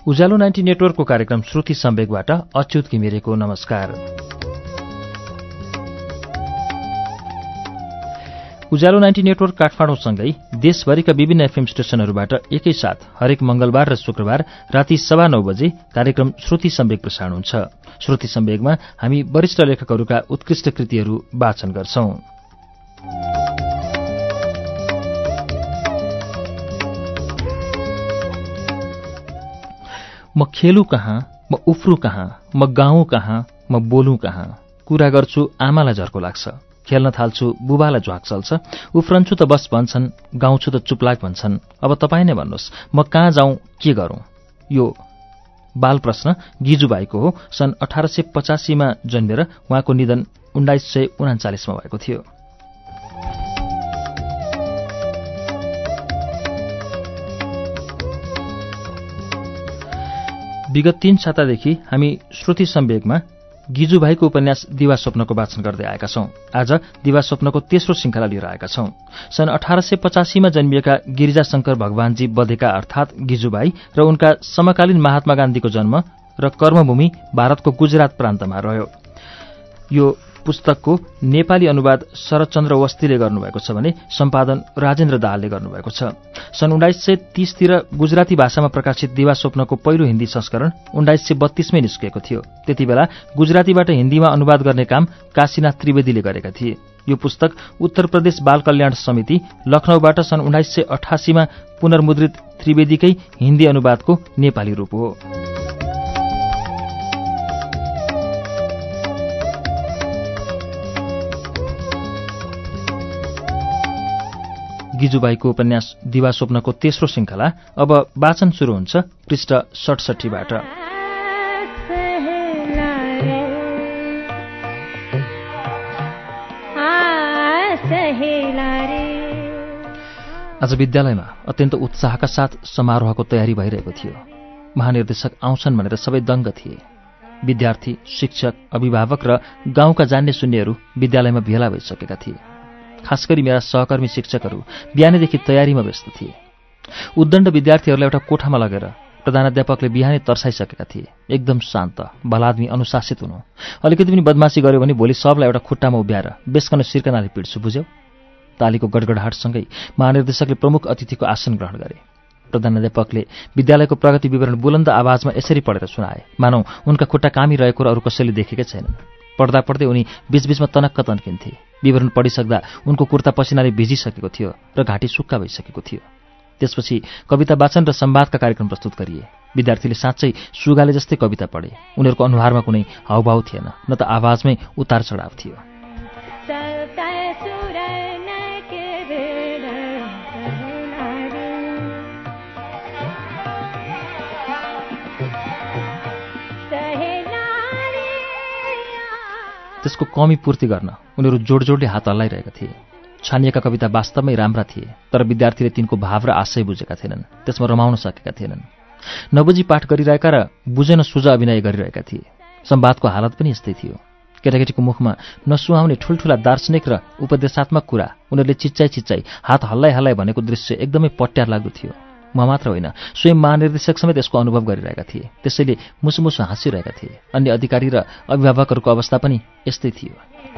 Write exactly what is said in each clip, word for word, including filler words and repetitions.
उज्यालो ninety नेटवर्कको कार्यक्रम श्रुति सम्वेकबाट अच्युत घिमिरेको नमस्कार। उज्यालो नाइन्टी नेटवर्क काठमाडौँसँगै देशभरिका विभिन्न एफएम स्टेशनहरूबाट एकैसाथ हरेक मंगलबार र शुक्रबार राति सवा नौ बजे कार्यक्रम श्रुति सम्वेक प्रसारण हुन्छ। श्रुति सम्वेकमा हामी वरिष्ठ लेखकहरूका उत्कृष्ट कृतिहरू वाचन गर्छौं। म खेलु कहाँ, म उफ्रू कहाँ, म गाउँ कहाँ, म बोलु कहाँ, कुरा गर्छु आमालाई झर्को लाग्छ, खेल्न थाल्छु बुबालाई झ्वाक चल्छ, उफ्रन्छु त बस भन्छन्, गाउँछु त चुपलाक भन्छन्, अब तपाईँ नै भन्नुहोस् म कहाँ जाउँ के गरौँ। यो बाल प्रश्न गिजुबाईको हो। सन् अठार सय पचासीमा जन्मेर उहाँको निधन उन्नाइस सय उनाचालिसमा भएको थियो। विगत तीन सातादेखि हामी श्रुति सम्वेकमा गिजुभाइको उपन्यास दिवा स्वप्नको वाचन गर्दै आएका छौं। आज दिवा स्वप्नको तेस्रो श्रृङ्खला लिएर आएका छौं। सन् अठार सय पचासीमा जन्मिएका गिरिजाशंकर भगवानजी बधेका अर्थात् गिजुभाइ र उनका समकालीन महात्मा गान्धीको जन्म र कर्मभूमि भारतको गुजरात प्रान्तमा रह्यो। यो पुस्तकको नेपाली अनुवाद शरदचन्द्र वस्तीले गर्नुभएको छ भने सम्पादन राजेन्द्र दाहालले गर्नुभएको छ। सन् उन्नाइस सय तीसतिर गुजराती भाषामा प्रकाशित दिवा स्वप्नको पहिलो हिन्दी संस्करण उन्नाइस सय बत्तीसमै निस्किएको थियो। त्यति बेला गुजरातीबाट हिन्दीमा अनुवाद गर्ने काम काशीनाथ त्रिवेदीले गरेका थिए। यो पुस्तक उत्तर प्रदेश बाल कल्याण समिति लखनऊबाट सन् उन्नाइस सय अठासीमा पुनर्मुद्रित त्रिवेदीकै हिन्दी अनुवादको नेपाली रूप हो। गिजुबाईको उपन्यास दिवा स्वप्नको तेस्रो श्रृङ्खला अब वाचन सुरु हुन्छ पृष्ठ सडसठीबाट। आज विद्यालयमा अत्यन्त उत्साहका साथ समारोहको तयारी भइरहेको थियो। महानिर्देशक आउँछन् भनेर सबै दङ्ग थिए। विद्यार्थी, शिक्षक, अभिभावक र गाउँका जान्ने सुन्नेहरू विद्यालयमा भेला भइसकेका थिए। खास गरी मेरा सहकर्मी शिक्षकहरू बिहानैदेखि तयारीमा व्यस्त थिए। उद्दण्ड विद्यार्थीहरूलाई एउटा कोठामा लगेर प्रधानाध्यापकले बिहानै तर्साइसकेका थिए। एकदम शान्त, भलादमी, अनुशासित हुनु। अलिकति पनि बदमासी गर्यो भने भोलि सबलाई एउटा खुट्टामा उभ्याएर बेसकन सिर्कनाले पिट्छु, बुझ्यौ? तालीको गडगडाहटसँगै महानिर्देशकले प्रमुख अतिथिको आसन ग्रहण गरे। प्रधानाध्यापकले विद्यालयको प्रगति विवरण बुलन्द आवाजमा यसरी पढेर सुनाए, मानौ उनका खुट्टा कामिरहेको र अरू कसैले देखेकै छैनन्। पढ्दा पढ्दै उनी बीचबीचमा तनक्क तन्किन्थे। विवरण पढिसक्दा उनको कुर्ता पसिनाले भिजिसकेको थियो र घाँटी सुक्खा भइसकेको थियो। त्यसपछि कविता वाचन र संवादका कार्यक्रम प्रस्तुत गरिए। विद्यार्थीले साँच्चै सुगाले जस्तै कविता पढे। उनीहरूको अनुहारमा कुनै हावभाव थिएन, न त आवाजमै उतार चढाव थियो। त्यसको कमी पूर्ति गर्न उनीहरू जोड जोडले हात हल्लाइरहेका थिए। छानिएका कविता वास्तवमै राम्रा थिए, तर विद्यार्थीले तिनको भाव र आशय बुझेका थिएनन्। त्यसमा रमाउन सकेका थिएनन्। नबुझी पाठ गरिरहेका र बुझेन सुझ अभिनय गरिरहेका थिए। संवादको हालत पनि यस्तै थियो। केटाकेटीको मुखमा नसुहाउने ठुल्ठुला दार्शनिक र उपदेशात्मक कुरा उनीहरूले चिच्चाइ चिच्चाइ हात हल्लाइ हल्लाइ भनेको दृश्य एकदमै पट्यार लाग्दो थियो। म मात्र होइन, स्वयं महानिर्देशक समेत यसको अनुभव गरिरहेका थिए। त्यसैले मुसुमुसु हाँसिरहेका थिए। अन्य अधिकारी र अभिभावकहरूको अवस्था पनि यस्तै थियो।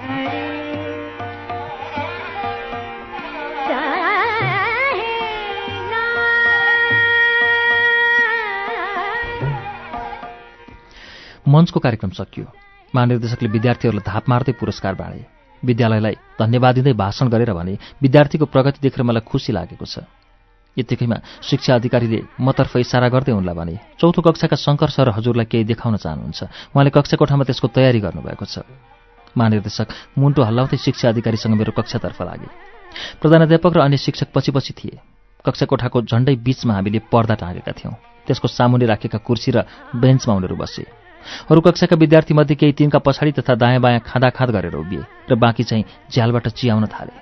मञ्चको कार्यक्रम सकियो। महानिर्देशकले विद्यार्थीहरूलाई धाप मार्दै पुरस्कार बाँडे। विद्यालयलाई धन्यवाद दिँदै भाषण गरेर भने विद्यार्थीको प्रगति देखेर मलाई खुसी लागेको छ। यतिकैमा शिक्षा अधिकारीले मतर्फ इसारा गर्दै उनलाई भने, चौथो कक्षाका शङ्कर सर हजुरलाई केही देखाउन चाहनुहुन्छ। उहाँले कक्षा कोठामा त्यसको तयारी गर्नुभएको छ। महानिर्देशक मुन्टो हल्लाउँदै शिक्षा अधिकारीसँग मेरो कक्षातर्फ लागे। प्रधानाध्यापक र अन्य शिक्षक पछि पछि थिए। कक्षा कोठाको झण्डै बीचमा हामीले पर्दा टाँगेका थियौँ। त्यसको सामुन्ने राखेका कुर्सी र बेन्चमा उनीहरू बसे। अरू कक्षाका विद्यार्थीमध्ये केही तिनका पछाडि तथा दायाँ बायाँ खाँदाखाँद गरेर उभिए र बाँकी चाहिँ झ्यालबाट चियाउन थाले।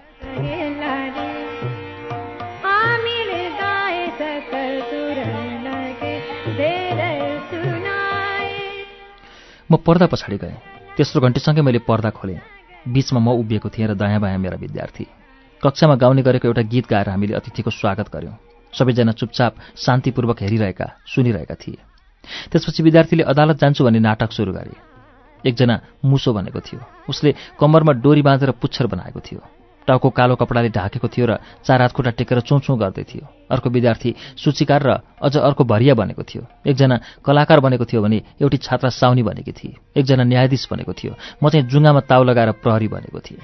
म पर्दा पछाडि गएँ। तेस्रो घन्टीसँगै मैले पर्दा खोलेँ। बीचमा म उभिएको थिएँ र दायाँ बायाँ मेरा विद्यार्थी। कक्षामा गाउने गरेको एउटा गीत गाएर हामीले अतिथिको स्वागत गर्यौं। सबैजना चुपचाप शान्तिपूर्वक हेरिरहेका, सुनिरहेका थिए। त्यसपछि विद्यार्थीले अदालत जान्छु भन्ने नाटक सुरु गरे। एकजना मुसो भनेको थियो। उसले कम्मरमा डोरी बाँधेर पुच्छर बनाएको थियो। टाउको कालो कपडाले ढाकेको थियो र चार हात खुट्टा टेकेर चौचौँ गर्दै थियो। अर्को विद्यार्थी सूचीकार र अझ अर्को भरिया बनेको थियो। एकजना कलाकार बनेको थियो भने एउटी छात्रा साउनी बनेकी थिए। एकजना न्यायाधीश बनेको थियो। म चाहिँ जुङ्गामा ताउ लगाएर प्रहरी बनेको थिएँ।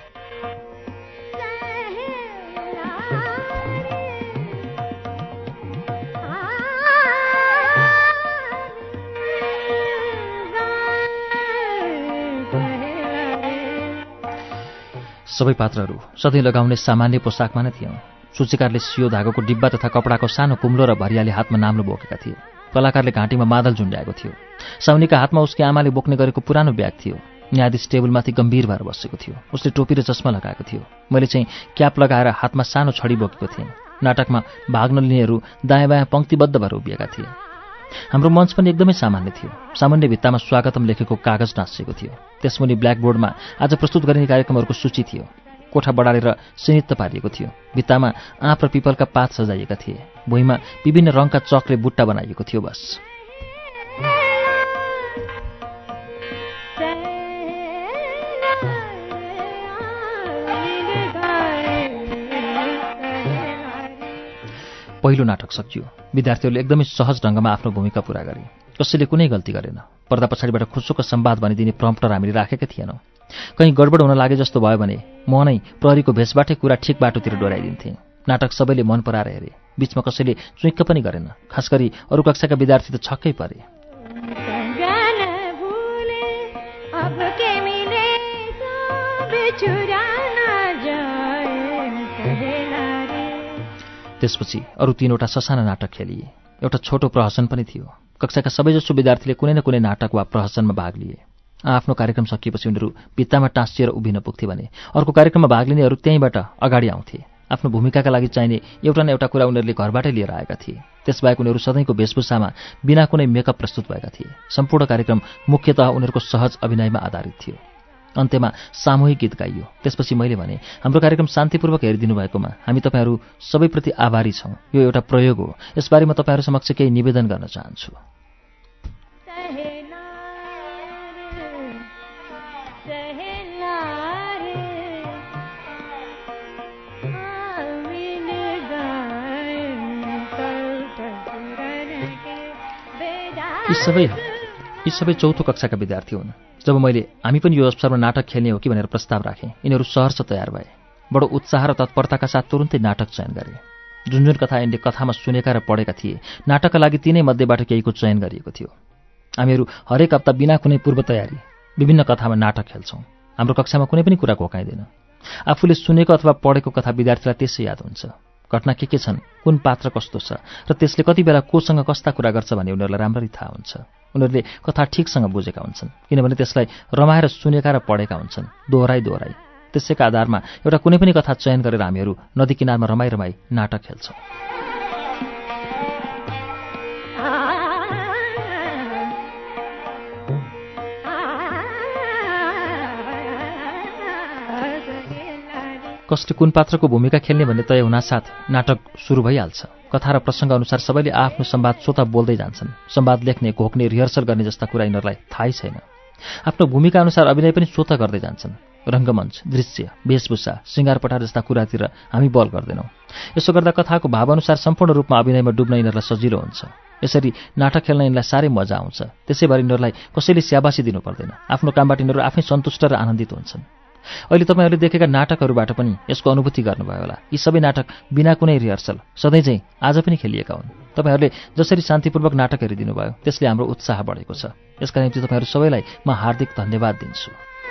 सबै पात्रहरू सधैँ लगाउने सामान्य पोसाकमा नै थियौँ। सूचीकारले सियो धागोको डिब्बा तथा कपडाको सानो कुम्लो र भरियाले हातमा नाम्लो बोकेका थिए। कलाकारले घाँटीमा मादल झुन्ड्याएको थियो। साउनीका हातमा उसकी आमाले बोक्ने गरेको पुरानो ब्याग थियो। न्यायाधीश टेबलमाथि गम्भीर भएर बसेको थियो। उसले टोपी र चस्मा लगाएको थियो। मैले चाहिँ क्याप लगाएर हातमा सानो छडी बोकेको थिएँ। नाटकमा भाग नलिनेहरू दायाँ बायाँ पङ्क्तिबद्ध भएर उभिएका थिए। हाम्रो मञ्च पनि एकदमै सामान्य थियो। सामान्य भित्तामा स्वागतम लेखेको कागज टाँसिएको थियो। त्यसमुनि ब्ल्याकबोर्डमा आज प्रस्तुत गरिने कार्यक्रमहरूको सूची थियो। कोठा बढालेर सिनित्त पारिएको थियो। भित्तामा आँप र पिपलका पात सजाइएका थिए। भुइँमा विभिन्न रङका चकले बुट्टा बनाइएको थियो। बस पहिलो नाटक सकियो। विद्यार्थीहरूले एकदमै सहज ढङ्गमा आफ्नो भूमिका पूरा गरे। कसैले कुनै गल्ती गरेन। पर्दा पछाडिबाट खुसुक संवाद भनिदिने प्रम्प्टर हामीले राखेका थिएनौँ। कहीँ गडबड हुन लागे जस्तो भयो भने म नै प्रहरीको भेषबाटै कुरा ठिक बाटोतिर डोराइदिन्थेँ। नाटक सबैले मन पराएर हेरे। बीचमा कसैले चुइक्क पनि गरेन। खास गरी अरू कक्षाका विद्यार्थी त छक्कै परे। त्यसपछि अरू तीनवटा ससाना नाटक खेलिए। एउटा छोटो प्रहसन पनि थियो। कक्षाका सबैजसो विद्यार्थीले कुनै न कुनै नाटक वा प्रहसनमा भाग लिए। आफ्नो कार्यक्रम सकिएपछि उनीहरू भित्तामा टाँसिएर उभिन पुग्थे भने अर्को कार्यक्रममा भाग लिनेहरू त्यहीँबाट अगाडि आउँथे। आफ्नो भूमिकाका लागि चाहिने एउटा न एउटा कुरा उनीहरूले घरबाटै लिएर आएका थिए। त्यसबाहेक उनीहरू सधैँको वेशभूषामा बिना कुनै मेकअप प्रस्तुत भएका थिए। सम्पूर्ण कार्यक्रम मुख्यतः उनीहरूको सहज अभिनयमा आधारित थियो। अन्त्यमा सामूहिक गीत गाइयो। त्यसपछि मैले भने, हाम्रो कार्यक्रम शान्तिपूर्वक हेरिदिनु भएकोमा हामी तपाईँहरू सबैप्रति आभारी छौँ। यो एउटा प्रयोग हो। यसबारे म तपाईँहरू समक्ष केही निवेदन गर्न चाहन्छु। यी सबै यी सबै चौथो कक्षाका विद्यार्थी हुन्। जब मैले हामी पनि यो अवसरमा नाटक खेल्ने हो कि भनेर प्रस्ताव राखेँ, यिनीहरू सहर्ष तयार भए। बडो उत्साह र तत्परताका साथ तुरुन्तै नाटक चयन गरे। जुन जुन कथा यिनले कथामा सुनेका र पढेका थिए, नाटकका लागि तिनै मध्येबाट केहीको चयन गरिएको थियो। हामीहरू हरेक हप्ता बिना कुनै पूर्व तयारी विभिन्न कथामा नाटक खेल्छौँ। हाम्रो कक्षामा कुनै पनि कुरा घोकाइँदैन। आफूले सुनेको अथवा पढेको कथा विद्यार्थीलाई त्यसै याद हुन्छ। घटना के के छन्, कुन पात्र कस्तो छ र त्यसले कति बेला कोसँग कस्ता कुरा गर्छ भन्ने उनीहरूलाई राम्ररी थाहा हुन्छ। उनीहरूले कथा ठिकसँग बुझेका हुन्छन्, किनभने त्यसलाई रमाएर सुनेका र पढेका हुन्छन्, दोहोराई दोहोराई। त्यसैका आधारमा एउटा कुनै पनि कथा चयन गरेर हामीहरू नदी किनारमा रमाई रमाई नाटक खेल्छौँ। कसले कुन पात्रको भूमिका खेल्ने भन्ने तय हुनासाथ नाटक सुरु भइहाल्छ। कथा र प्रसङ्ग अनुसार सबैले आफ्नो संवाद स्वतः बोल्दै जान्छन्। संवाद लेख्ने, घोक्ने, रिहर्सल गर्ने जस्ता कुरा यिनीहरूलाई थाहै छैन। आफ्नो भूमिका अनुसार अभिनय पनि स्वतः गर्दै जान्छन्। रङ्गमञ्च, दृश्य, वेशभूषा, सिँगारपटार जस्ता कुरातिर हामी बल गर्दैनौँ। यसो गर्दा कथाको भावअनुसार सम्पूर्ण रूपमा अभिनयमा डुब्न यिनीहरूलाई सजिलो हुन्छ। यसरी नाटक खेल्न यिनलाई साह्रै मजा आउँछ। त्यसै भएर यिनीहरूलाई कसैले स्याबासी दिनु पर्दैन। आफ्नो कामबाट यिनीहरू आफै सन्तुष्ट र आनन्दित हुन्छन्। अहिले तपाईँहरूले देखेका नाटकहरूबाट पनि यसको अनुभूति गर्नुभयो होला। यी सबै नाटक बिना कुनै रिहर्सल सधैँ चाहिँ आज पनि खेलिएका हुन्। तपाईँहरूले जसरी शान्तिपूर्वक नाटक हेरिदिनु भयो, त्यसले हाम्रो उत्साह बढेको छ। यसका निम्ति तपाईँहरू सबैलाई म हार्दिक धन्यवाद दिन्छु।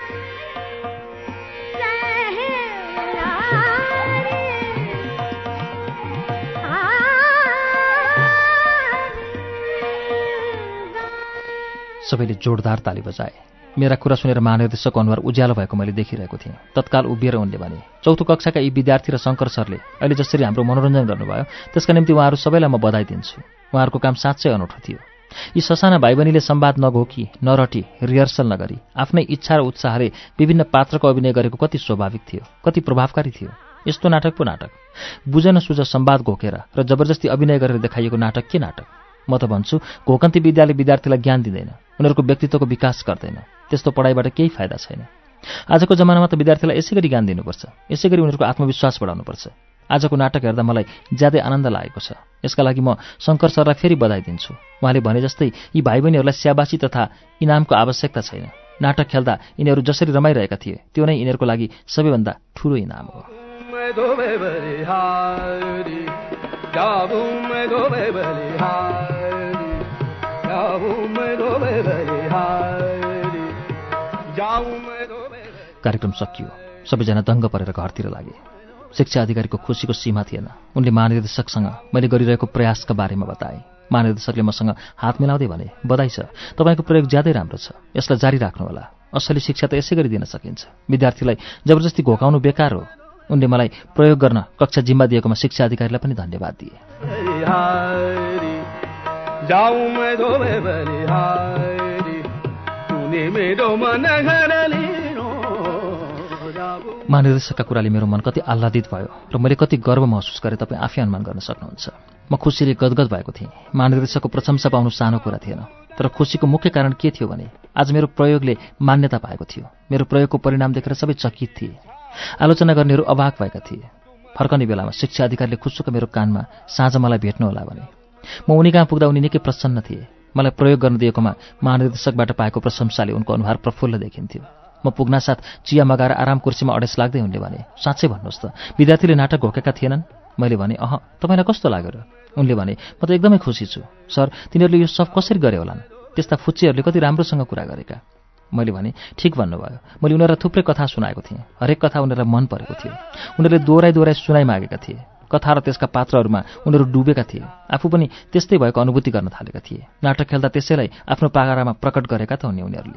सबैले जोरदार ताली बजाए। मेरा कुरा सुनेर महानिर्देशक अनुहार उज्यालो भएको मैले देखिरहेको थिएँ। तत्काल उभिएर उनले भने, चौथो कक्षाका यी विद्यार्थी र शङ्कर सरले अहिले जसरी हाम्रो मनोरञ्जन गर्नुभयो, त्यसका निम्ति उहाँहरू सबैलाई म बधाई दिन्छु। उहाँहरूको काम साँच्चै अनौठो थियो। यी ससाना भाइ बहिनीले संवाद नघोकी, नरटी, रिहर्सल नगरी आफ्नै इच्छा र उत्साहले विभिन्न पात्रको अभिनय गरेको कति स्वाभाविक थियो, कति प्रभावकारी थियो। यस्तो नाटक पो नाटक। बुझ नसुझ संवाद घोकेर र जबरजस्ती अभिनय गरेर देखाइएको नाटक के नाटक। म त भन्छु घोकन्ती विद्याले विद्यार्थीलाई ज्ञान दिँदैन, उनीहरूको व्यक्तित्वको विकास गर्दैन। त्यस्तो पढाइबाट केही फाइदा छैन। आजको जमानामा त विद्यार्थीलाई यसै गरी ज्ञान दिनुपर्छ, यसै गरी उनीहरूको आत्मविश्वास बढाउनुपर्छ। आजको नाटक हेर्दा मलाई ज्यादै आनन्द लागेको छ। यसका लागि म शङ्कर सरलाई फेरि बधाई दिन्छु। उहाँले भने जस्तै यी भाइ बहिनीहरूलाई स्याबासी तथा इनामको आवश्यकता छैन। नाटक खेल्दा यिनीहरू जसरी रमाइरहेका थिए त्यो नै यिनीहरूको लागि सबैभन्दा ठुलो इनाम हो। कार्यक्रम सकियो। सबैजना दङ्ग परेर घरतिर लागे। शिक्षा अधिकारीको खुसीको सीमा थिएन। उनले महानिर्देशकसँग मैले गरिरहेको प्रयासका बारेमा बताए। महानिर्देशकले मसँग हात मिलाउँदै भने, बधाई छ, तपाईँको प्रयोग ज्यादै राम्रो छ, यसलाई जारी राख्नुहोला। असली शिक्षा त यसै गरी दिन सकिन्छ। विद्यार्थीलाई जबरजस्ती घोकाउनु बेकार हो। उनले मलाई प्रयोग गर्न कक्षा जिम्मा दिएकोमा शिक्षा अधिकारीलाई पनि धन्यवाद दिए। महानिर्देशकका कुराले मेरो मन कति आह्लादित भयो र मैले कति गर्व महसुस गरेँ तपाईँ आफै अनुमान गर्न सक्नुहुन्छ। म खुसीले गदगद भएको थिएँ। महानिर्देशकको प्रशंसा पाउनु सानो कुरा थिएन, तर खुसीको मुख्य कारण के थियो भने आज मेरो प्रयोगले मान्यता पाएको थियो। मेरो प्रयोगको परिणाम देखेर सबै चकित थिए। आलोचना गर्नेहरू अवाक भएका थिए। फर्कने बेलामा शिक्षा अधिकारीले खुसुक मेरो कानमा साँझ मलाई भेट्नु होला भने म उनी कहाँ पुग्दा उनी निकै प्रसन्न थिए। मलाई प्रयोग गर्न दिएकोमा महानिर्देशकबाट पाएको प्रशंसाले उनको अनुहार प्रफुल्ल देखिन्थ्यो। म पुग्नासाथ चिया मगाएर आराम कुर्सीमा अडेस लाग्दै उनले भने, साँच्चै भन्नुहोस् त विद्यार्थीले नाटक घोकेका थिएनन्? मैले भने, अह, तपाईँलाई कस्तो लाग्यो र? उनले भने, म त एकदमै खुसी छु सर, तिनीहरूले यो सब कसरी गरे होलान्? त्यस्ता फुच्चीहरूले कति राम्रोसँग कुरा गरेका। मैले भने, ठिक भन्नुभयो। मैले उनीहरूलाई थुप्रै कथा सुनाएको थिएँ। हरेक कथा उनीहरूलाई मन परेको थियो। उनीहरूले दोहोऱ्याइ दोहोऱ्याइ सुनाइ मागेका थिए। कथा र त्यसका पात्रहरूमा उनीहरू डुबेका थिए। आफू पनि त्यस्तै भएको अनुभूति गर्न थालेका थिए। नाटक खेल्दा त्यसैलाई आफ्नो पागारामा प्रकट गरेका त हुने उनीहरूले।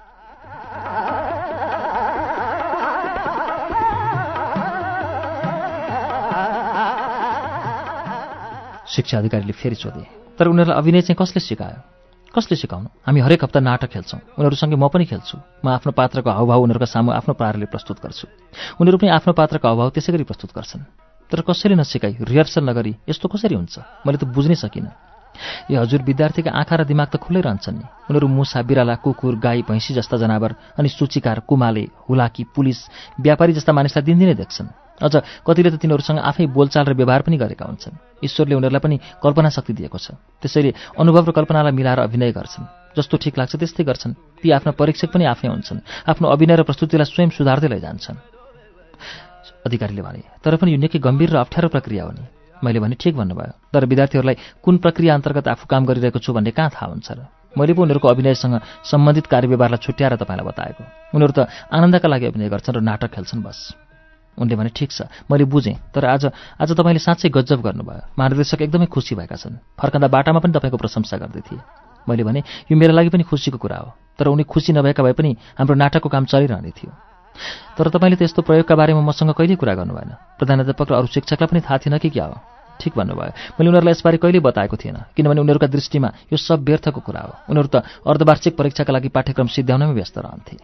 शिक्षा अधिकारीले फेरि सोधे, तर उनीहरूलाई अभिनय चाहिँ कसले सिकायो? कसले सिकाउनु? हामी हरेक हप्ता नाटक खेल्छौँ। उनीहरूसँगै म पनि खेल्छु। म आफ्नो पात्रको हावभाव उनीहरूका सामु आफ्नो पाराले प्रस्तुत गर्छु। उनीहरू पनि आफ्नो पात्रको हावभाव त्यसै गरी प्रस्तुत गर्छन्। तर कसैले नसिकाई, रिहर्सल नगरी यस्तो कसरी हुन्छ? मैले त बुझ्नै सकिनँ। ए हजुर, विद्यार्थीका आँखा र दिमाग त खुल्लै रहन्छन् नि। उनीहरू मुसा, बिराला, कुकुर, गाई, भैँसी जस्ता जनावर अनि सूचीकार, कुमाले, हुलाकी, पुलिस, व्यापारी जस्ता मानिसलाई दिनदिनै देख्छन्। अझ कतिले त तिनीहरूसँग आफै बोलचाल र व्यवहार पनि गरेका हुन्छन्। ईश्वरले उनीहरूलाई पनि कल्पना शक्ति दिएको छ। त्यसैले अनुभव र कल्पनालाई मिलाएर अभिनय गर्छन्। जस्तो ठिक लाग्छ त्यस्तै गर्छन्। ती आफ्ना परीक्षक पनि आफै हुन्छन्। आफ्नो अभिनय र प्रस्तुतिलाई स्वयं सुधार्दै लैजान्छन्। अधिकारीले भने, तर पनि यो निकै गम्भीर र अप्ठ्यारो प्रक्रिया हो नि। मैले भने, ठिक भन्नुभयो, तर विद्यार्थीहरूलाई कुन प्रक्रिया अन्तर्गत आफू काम गरिरहेको छु भन्ने कहाँ थाहा हुन्छ र? मैले पो उनीहरूको अभिनयसँग सम्बन्धित कार्यव्यवहारलाई छुट्याएर तपाईँलाई बताएको। उनीहरू त आनन्दका लागि अभिनय गर्छन् र नाटक खेल्छन् बस। उनले भने, ठिक छ, मैले बुझेँ, तर आज आज तपाईँले साँच्चै गजब गर्नुभयो। महानिर्देशक एकदमै खुसी भएका छन्। फर्कँदा बाटामा पनि तपाईँको प्रशंसा गर्दै थिए। मैले भने, यो मेरो लागि पनि खुसीको कुरा हो, तर उनी खुसी नभएका भए पनि हाम्रो नाटकको काम चलिरहने थियो। तर तपाईँले त यस्तो प्रयोगका बारेमा मसँग कहिल्यै कुरा गर्नु भएन। प्रधानाध्यापक र अरू शिक्षकलाई पनि थाहा थिएन कि क्या हो? ठिक भन्नुभयो। मैले उनीहरूलाई यसबारे कहिल्यै बताएको थिएन, किनभने उनीहरूका दृष्टिमा यो सब व्यर्थको कुरा हो। उनीहरू त अर्धवार्षिक परीक्षाका लागि पाठ्यक्रम सिद्ध्याउनमै व्यस्त रहन्थे।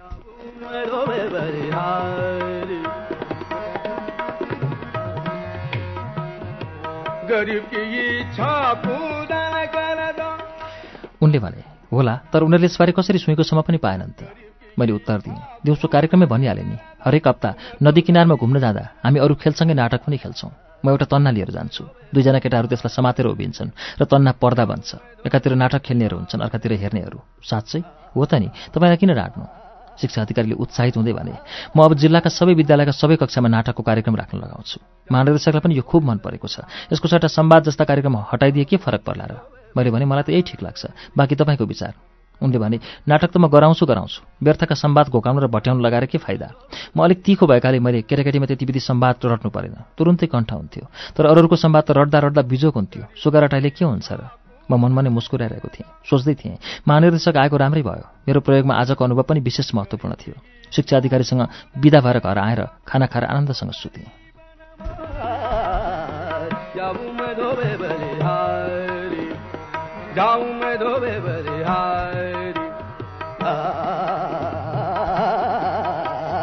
उनले भने, होला, तर उनीहरूले यसबारे कसरी सुईँकोसम्म पनि पाएनन् त? मैले उत्तर दिएँ, दिउँसो कार्यक्रममै भनिहालेँ नि। हरेक हप्ता नदी किनारमा घुम्न जाँदा हामी अरू खेलसँगै नाटक पनि खेल्छौँ। म एउटा तन्ना लिएर जान्छु। दुईजना केटाहरू त्यसलाई समातेर उभिन्छन् र तन्ना पर्दा बन्छ। एकातिर नाटक खेल्नेहरू हुन्छन्, अर्कातिर हेर्नेहरू। साँच्चै हो त नि, तपाईँलाई किन राख्नु? शिक्षा अधिकारीले उत्साहित हुँदै भने, म अब जिल्लाका सबै विद्यालयका सबै कक्षामा नाटकको कार्यक्रम राख्न लगाउँछु। महानिर्देशकलाई पनि यो खुब मन परेको छ। यसको सट्टा संवाद जस्ता कार्यक्रम हटाइदिए के फरक पर्ला र? मैले भने, मलाई त यही ठिक लाग्छ, बाँकी तपाईँको विचार। उनले भने, नाटक त म गराउँछु गराउँछु व्यर्थका संवाद घोकाउन र भट्याउन लगाएर के फाइदा? म अलिक तिखो भएकाले मैले केटाकेटीमा त्यति विधि संवाद रट्नु परेन। तुरुन्तै कण्ठ हुन्थ्यो। तर अरूहरूको संवाद त रट्दा रट्दा बिजोक हुन्थ्यो। सुगा रटाइले के हुन्छ र? म मनमा नै मुस्कुराइरहेको थिएँ। सोच्दै थिएँ, महानिर्देशक आएको राम्रै भयो। मेरो प्रयोगमा आजको अनुभव पनि विशेष महत्त्वपूर्ण थियो। शिक्षा अधिकारीसँग बिदा भएर घर आएर खाना खाएर आनन्दसँग सुतेँ।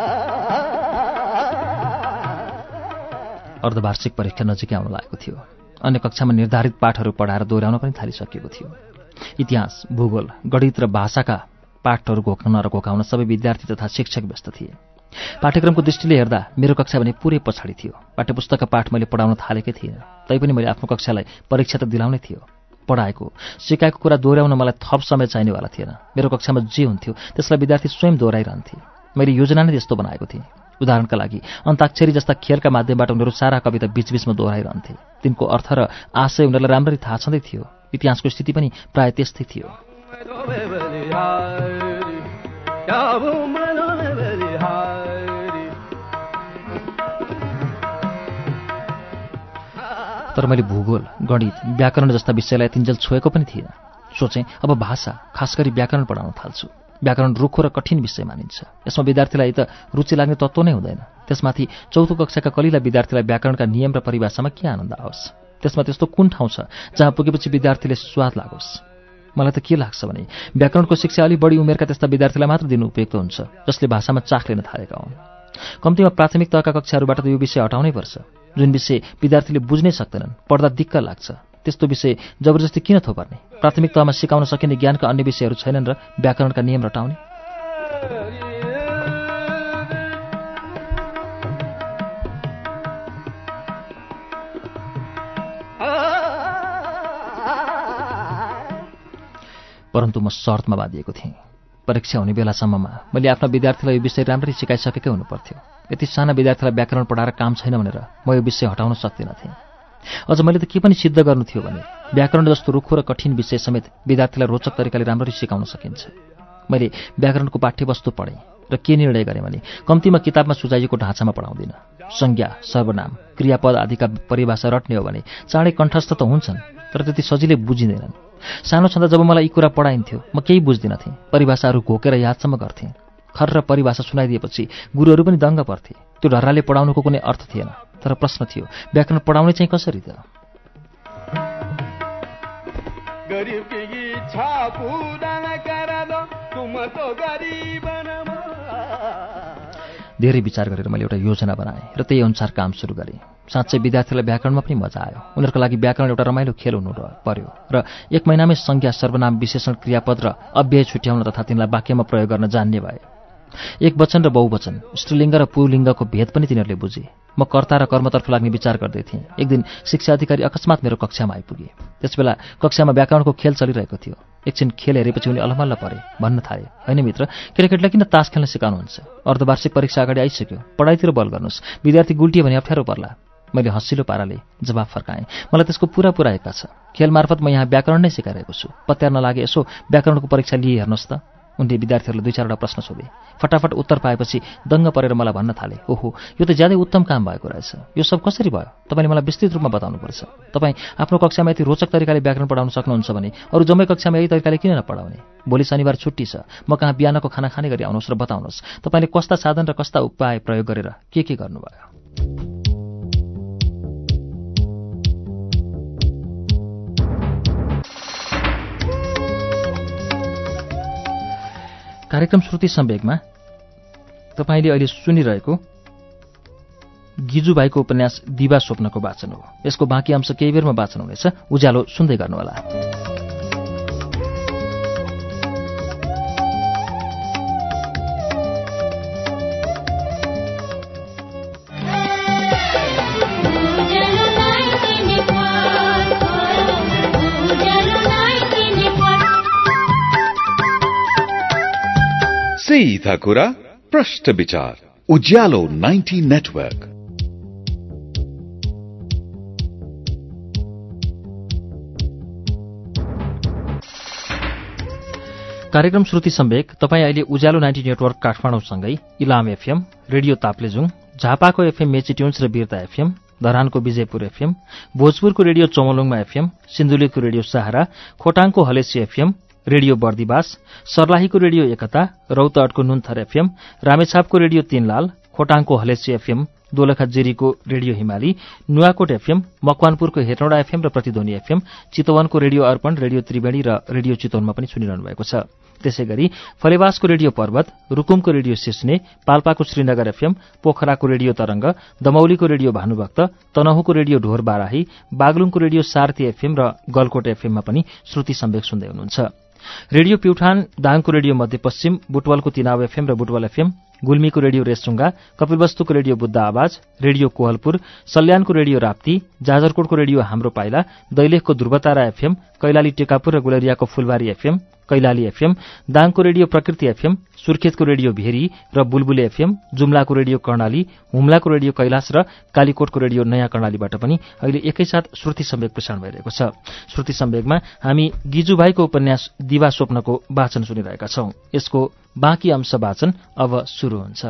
अर्धवार्षिक परीक्षा नजिकै आउन लागेको थियो। अन्य कक्षामा निर्धारित पाठहरू पढाएर दोहोऱ्याउन पनि थालिसकिएको थियो। इतिहास, भूगोल, गणित र भाषाका पाठहरू घोक्न र घोकाउन सबै विद्यार्थी तथा शिक्षक व्यस्त थिए। पाठ्यक्रमको दृष्टिले हेर्दा मेरो कक्षा भने पुरै पछाडि थियो। पाठ्यपुस्तकका पाठ मैले पढाउन थालेकै थिएन, तैपनि मैले आफ्नो कक्षालाई परीक्षा त दिलाउनै थियो। पढाएको सिकाएको कुरा दोहोऱ्याउन मलाई थप समय चाहिनेवाला थिएन। मेरो कक्षामा जे हुन्थ्यो त्यसलाई विद्यार्थी स्वयं दोहोऱ्याइरहन्थे। मैले योजना नै त्यस्तो बनाएको थिएँ। उदाहरणका लागि अन्ताक्षरी जस्ता खेलका माध्यमबाट उनीहरू सारा कविता बीचबीचमा दोहोऱ्याइरहन्थे। तिनको अर्थ र आशय उनीहरूलाई राम्ररी थाहा छँदै थियो। इतिहासको स्थिति पनि प्राय त्यस्तै थियो। तर मैले भूगोल, गणित, व्याकरण जस्ता विषयलाई तिन्जेल छोएको पनि थिएन। सोचेँ अब भाषा, खास गरी व्याकरण पढाउन थाल्छु। व्याकरण रुखो र कठिन विषय मानिन्छ। यसमा विद्यार्थीलाई त रुचि लाग्ने तत्त्व नै हुँदैन। त्यसमाथि चौथो कक्षाका कलिला विद्यार्थीलाई व्याकरणका नियम र परिभाषामा के आनन्द आओस्? त्यसमा त्यस्तो कुन ठाउँ छ जहाँ पुगेपछि विद्यार्थीले स्वाद लागोस्? मलाई त के लाग्छ भने व्याकरणको शिक्षा अलि बढी उमेरका त्यस्ता विद्यार्थीलाई मात्र दिनु उपयुक्त हुन्छ जसले भाषामा चाख लिन थालेका हुन्। कम्तीमा प्राथमिक तहका कक्षाहरूबाट त यो विषय हटाउनै पर्छ। जुन विषय विद्यार्थीले बुझ्नै सक्दैनन्, पढ्दा दिक्क लाग्छ, त्यस्तो विषय जबरजस्ती किन थोपर्ने? प्राथमिक तहमा सिकाउन सकिने ज्ञानका अन्य विषयहरू छैनन् र व्याकरणका नियम रटाउने? परन्तु म शर्तमा बाँधिएको थिएँ। परीक्षा हुने बेलासम्ममा मैले आफ्ना विद्यार्थीलाई यो विषय राम्ररी सिकाइसकेकै हुनुपर्थ्यो। यति साना विद्यार्थीलाई व्याकरण पढाएर काम छैन भनेर म यो विषय हटाउन सक्दिनँ थिएँ। अझ मैले त के पनि सिद्ध गर्नु थियो भने व्याकरण जस्तो रुखो र कठिन विषय समेत विद्यार्थीलाई रोचक तरिकाले राम्ररी सिकाउन सकिन्छ। मैले व्याकरणको पाठ्यवस्तु पढेँ र के निर्णय गरेँ भने कम्तीमा किताबमा सुझाइएको ढाँचामा पढाउँदिनँ। संज्ञा, सर्वनाम, क्रियापद आदिका परिभाषा रट्ने हो भने चाँडै कण्ठस्थ त हुन्छन्, तर त्यति सजिलै बुझिँदैनन्। सानो छँदा जब मलाई यी कुरा पढाइन्थ्यो म केही बुझ्दिनँ थिएँ। परिभाषाहरू घोकेर यादसम्म गर्थेँ। खर्र परिभाषा सुनाइदिएपछि गुरुहरू पनि दङ्ग पर्थे। त्यो ढर्राले पढाउनुको कुनै अर्थ थिएन। तर प्रश्न थियो, व्याकरण पढाउने चाहिँ कसरी त? धेरै विचार गरेर मैले एउटा योजना बनाएँ र त्यही अनुसार काम सुरु गरेँ। साँच्चै विद्यार्थीलाई व्याकरणमा पनि मजा आयो। उनीहरूको लागि व्याकरण एउटा रमाइलो खेल हुनु पर्यो र एक महिनामै संज्ञा, सर्वनाम, विशेषण, क्रियापद र अव्यय छुट्याउन तथा तिनलाई वाक्यमा प्रयोग गर्न जान्ने भए। एक वचन र बहुवचन, स्त्रीलिङ्ग र पुल्लिङ्गको भेद पनि तिनीहरूले बुझे। म कर्ता र कर्मतर्फ लाग्ने विचार गर्दै थिएँ। एक दिन शिक्षा अधिकारी अकस्मात मेरो कक्षामा आइपुगे। त्यसबेला कक्षामा व्याकरणको खेल चलिरहेको थियो। एकछिन खेल हेरेपछि उनी अलमल्ल परे, भन्न थाले, होइन मित्र, केटाकेटीलाई किन तास खेल्न सिकाउनुहुन्छ? अर्धवार्षिक परीक्षा अगाडि आइसक्यो, पढाइतिर बल गर्नुहोस्, विद्यार्थी गुल्टियो भने अप्ठ्यारो पर्ला। मैले हँसिलो पाराले जवाफ फर्काएँ, मलाई त्यसको पुरा पुरा एका छ। खेल मार्फत म यहाँ व्याकरण नै सिकाइरहेको छु। पत्यार नलागे यसो व्याकरणको परीक्षा लिए हेर्नुहोस् त। उनले विद्यार्थीहरूलाई दुई चारवटा प्रश्न सोधे। फटाफट उत्तर पाएपछि दङ्ग परेर मलाई भन्न थाले, ओहो, यो त ज्यादै उत्तम काम भएको रहेछ। यो सब कसरी भयो? तपाईँले मलाई विस्तृत रूपमा बताउनुपर्छ। तपाईँ आफ्नो कक्षामा यति रोचक तरिकाले व्याकरण पढाउन सक्नुहुन्छ भने अरू जम्मै कक्षामा यही तरिकाले किन नपढाउने? भोलि शनिबार छुट्टी छ, म कहाँ बिहानको खाना खाने गरी आउनुहोस् र बताउनुहोस् तपाईँले कस्ता साधन र कस्ता उपाय प्रयोग गरेर के के गर्नुभयो। कार्यक्रम श्रुति सम्वेकमा तपाईँले अहिले सुनिरहेको गिजुभाइको उपन्यास दिवा स्वप्नको वाचन हो। यसको बाँकी अंश केही बेरमा वाचन हुनेछ। उज्यालो सुन्दै गर्नुहोला। सीधा कुरा, प्रश्न विचार, उज्यालो नाइन्टी नेटवर्क। कार्यक्रम श्रुति सम्वेक तपाईँ अहिले उज्यालो नाइन्टी नेटवर्क काठमाडौँसँगै इलाम एफएम, रेडियो ताप्लेजुङ, झापाको एफएम मेचिट्युन्स र बिर्ता एफएम, धरानको विजयपुर एफएम, भोजपुरको रेडियो चमलुङमा एफएम, सिन्धुलीको रेडियो सहारा, खोटाङको हलेसी एफएम, रेडियो बर्दिवास, सर्लाहीको रेडियो एकता, रौतहटको नुन्थर एफएम, रामेछापको रेडियो तीनलाल, खोटाङको हलेसी एफएम, दोलखा जिरीको रेडियो हिमाली, नुवाकोट एफएम, मकवानपुरको हेटौँडा एफएम र प्रतिध्वनि एफएम, चितवनको रेडियो अर्पण, रेडियो त्रिवेणी र रेडियो चितवनमा पनि सुनिरहनु भएको छ। त्यसै गरी फलेवासको रेडियो पर्वत, रुकुमको रेडियो सिस्ने, पाल्पाको श्रीनगर एफएम, पोखराको रेडियो तरंग, दमौलीको रेडियो भानुभक्त, तनहुँको रेडियो ढोर बाराही, बागलुङको रेडियो सारथी एफएम र गलकोट एफएममा पनि श्रुति सम्वेक सुन्दै हुनुहुन्छ। रेडियो प्युठान, दाङको रेडियो मध्यपश्चिम, बुटवलको तिनाव एफएम र बुटवल एफएम, गुल्मीको रेडियो रेसुङ्गा, कपिलवस्तुको रेडियो बुद्ध आवाज, रेडियो कोहलपुर, सल्यानको रेडियो राप्ती, जाजरकोटको रेडियो हाम्रो पाइला, दैलेखको ध्रुवतारा एफएम, कैलाली टेकापुर र गुलरियाको फुलबारी एफएम, कैलाली एफएम, दाङको रेडियो प्रकृति एफएम, सुर्खेतको रेडियो भेरी र बुलबुले एफएम, जुम्लाको रेडियो कर्णाली, हुम्लाको रेडियो कैलाश र कालीकोटको रेडियो नयाँ कर्णालीबाट पनि अहिले एकैसाथ श्रुति सम्वेक प्रसारण भइरहेको छ। श्रुति सम्वेकमा हामी गिजुभाइको उपन्यास दिवा स्वप्नको वाचन सुनिरहेका छौं। यसको बाँकी अंश वाचन अब सुरु हुन्छ।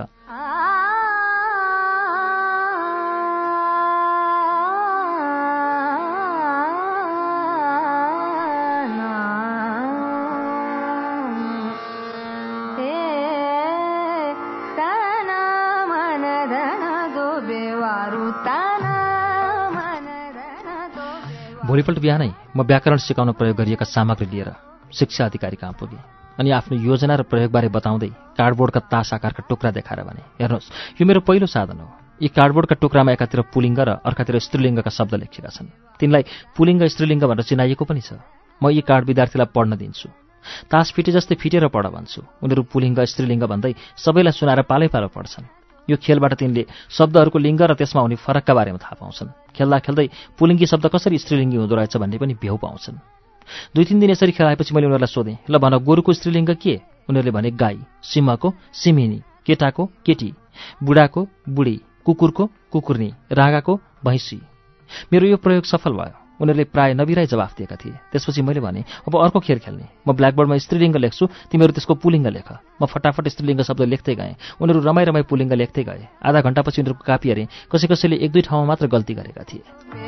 भोलिपल्ट बिहानै म व्याकरण सिकाउन प्रयोग गरिएका सामग्री लिएर शिक्षा अधिकारी कहाँ पुगेँ अनि आफ्नो योजना र प्रयोगबारे बताउँदै कार्डबोर्डका तास आकारका टुक्रा देखाएर भने, हेर्नुहोस्, यो मेरो पहिलो साधन हो। यी कार्डबोर्डका टुक्रामा एकातिर पुलिङ्ग र अर्कातिर स्त्रीलिङ्गका शब्द लेखिएका छन्। तिनलाई पुलिङ्ग स्त्रीलिङ्ग भनेर चिनाइएको पनि छ। म यी कार्ड विद्यार्थीलाई पढ्न दिन्छु। तास फिटे जस्तै फिटेर पढ भन्छु। उनीहरू पुलिङ्ग स्त्रीलिङ्ग भन्दै सबैलाई सुनाएर पालै पालो पढ्छन्। यो खेलबाट तिनले शब्दहरूको लिङ्ग र त्यसमा हुने फरकका बारेमा थाहा पाउँछन्। खेल्दा खेल्दै पुलिङ्गी शब्द कसरी स्त्रीलिङ्गी हुँदो रहेछ भन्ने पनि भ्यौ पाउँछन्। दुई तीन दिन यसरी खेलाएपछि मैले उनीहरूलाई सोधेँ, ल भन, गोरुको स्त्रीलिङ्ग के? उनीहरूले भने गाई, सिंहको सिमिनी, केटाको केटी, बुढाको बुढी, कुकुरको कुकुर्नी, रागाको भैँसी। मेरो यो प्रयोग सफल भयो। उनीहरूले प्राय नबिराई जवाफ दिएका थिए। त्यसपछि मैले भने, अब अर्को खेल खेल्ने। म ब्ल्याकबोर्डमा स्त्रीलिङ्ग लेख्छु, तिमीहरू त्यसको पुलिङ्ग लेख। म फटाफट स्त्रीलिङ्ग शब्द लेख्दै गएँ। उनीहरू रमाइ रमाइ पुलिङ्ग लेख्दै गए। आधा घण्टापछि उनीहरूको कापी हेरेँ, कसै कसैले एक दुई ठाउँमा मात्र गल्ती गरेका थिए।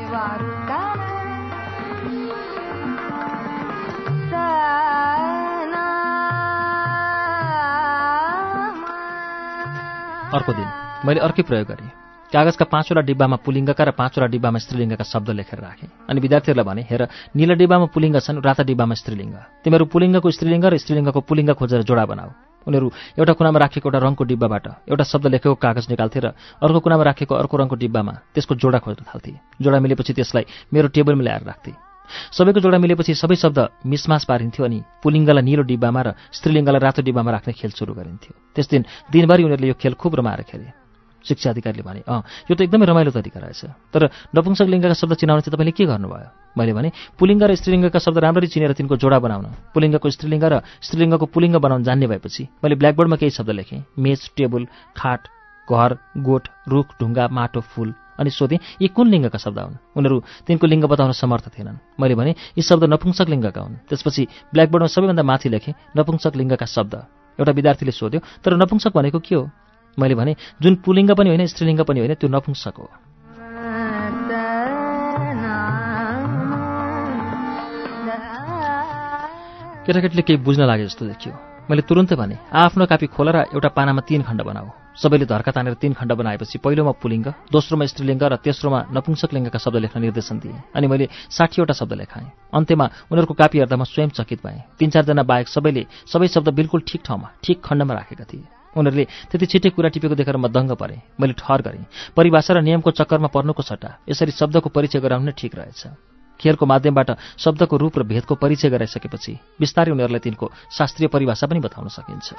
अर्को दिन मैले अर्कै प्रयोग गरेँ। कागजका पाँचवटा डिब्बामा पुलिङ्गका र पाँचवटा डिब्बामा स्त्रीलिङ्गका शब्द लेखेर राखेँ अनि विद्यार्थीहरूलाई भने, हेर, नीला डिब्बामा पुलिङ्ग छन्, राता डिब्बामा स्त्रीलिङ्ग। तिमीहरू पुलिङ्गको स्त्रीलिङ्ग र स्त्रीलिङ्गको पुलिङ्ग खोजेर जोडा बनाऊ। उनीहरू एउटा कुनामा राखेको एउटा रङको डिब्बाबाट एउटा शब्द लेखेको कागज निकाल्थे र अर्को कुनामा राखेको अर्को रङको डिब्बामा त्यसको जोडा खोज्न थाल्थे। जोडा मिलेपछि त्यसलाई मेरो टेबलमा ल्याएर राख्थे। सबैको जोडा मिलेपछि सबै शब्द मिसमास पारिन्थ्यो अनि पुलिङ्गलाई निलो डिब्बामा र स्त्रीलिङ्गलाई रातो डिब्बामा राख्ने खेल सुरु गरिन्थ्यो। त्यस दिन दिनभरि उनीहरूले यो खेल खुब रमाएर खेले। शिक्षा अधिकारीले भने, अँ, यो त एकदमै रमाइलो तरिका रहेछ, तर नपुंसक लिङ्गका शब्द चिनाउन चाहिँ तपाईँले के गर्नुभयो? मैले भने, पुलिङ्ग र स्त्रीलिङ्गका शब्द राम्ररी चिनेर तिनको जोडा बनाउन, पुलिङ्गको स्त्रीलिङ्ग र स्त्रीलिङ्गको पुलिङ्ग बनाउन जान्ने भएपछि मैले ब्ल्याकबोर्डमा केही शब्द लेखेँ, मेज, टेबल, खाट, घर, गोठ, रुख, ढुङ्गा, माटो, फूल, अनि सोधेँ यी कुन लिङ्गका शब्द हुन्? उनीहरू तिनको लिङ्ग बताउन समर्थ थिएनन्। मैले भने, यी शब्द नपुंसक लिङ्गका हुन्। त्यसपछि ब्ल्याकबोर्डमा सबैभन्दा माथि लेखेँ नपुंसक लिङ्गका शब्द। एउटा विद्यार्थीले सोध्यो, तर नपुंसक भनेको के हो? मैले भने, जुन पुलिङ्ग पनि होइन स्त्रीलिङ्ग पनि होइन, त्यो नपुंसक हो। केटाकेटीले केही बुझ्न लागे जस्तो देखियो। मैले तुरुन्तै भने, आफ्नो कापी खोल र एउटा पानामा तीन खण्ड बनाऊ। सबैले धर्का तानेर तीन खण्ड बनाएपछि पहिलोमा पुलिङ्ग, दोस्रोमा स्त्रीलिङ्ग र तेस्रोमा नपुंसक लिङ्गका शब्द लेख्न निर्देशन दिए अनि मैले साठीवटा शब्द लेखाएँ। अन्त्यमा उनीहरूको कापी हेर्दा म स्वयं चकित भएँ। तीन चारजना बाहेक सबैले सबै शब्द बिल्कुल ठिक ठाउँमा, ठिक खण्डमा राखेका थिए। उनीहरूले त्यति छिट्टै कुरा टिपेको देखेर म दङ्ग परेँ। मैले ठहर गरेँ, परिभाषा र नियमको चक्करमा पर्नुको सट्टा यसरी शब्दको परिचय गराउनु नै ठिक रहेछ। खेलको माध्यमबाट शब्दको रूप र भेदको परिचय गराइसकेपछि बिस्तारै उनीहरूलाई तिनको शास्त्रीय परिभाषा पनि बताउन सकिन्छ।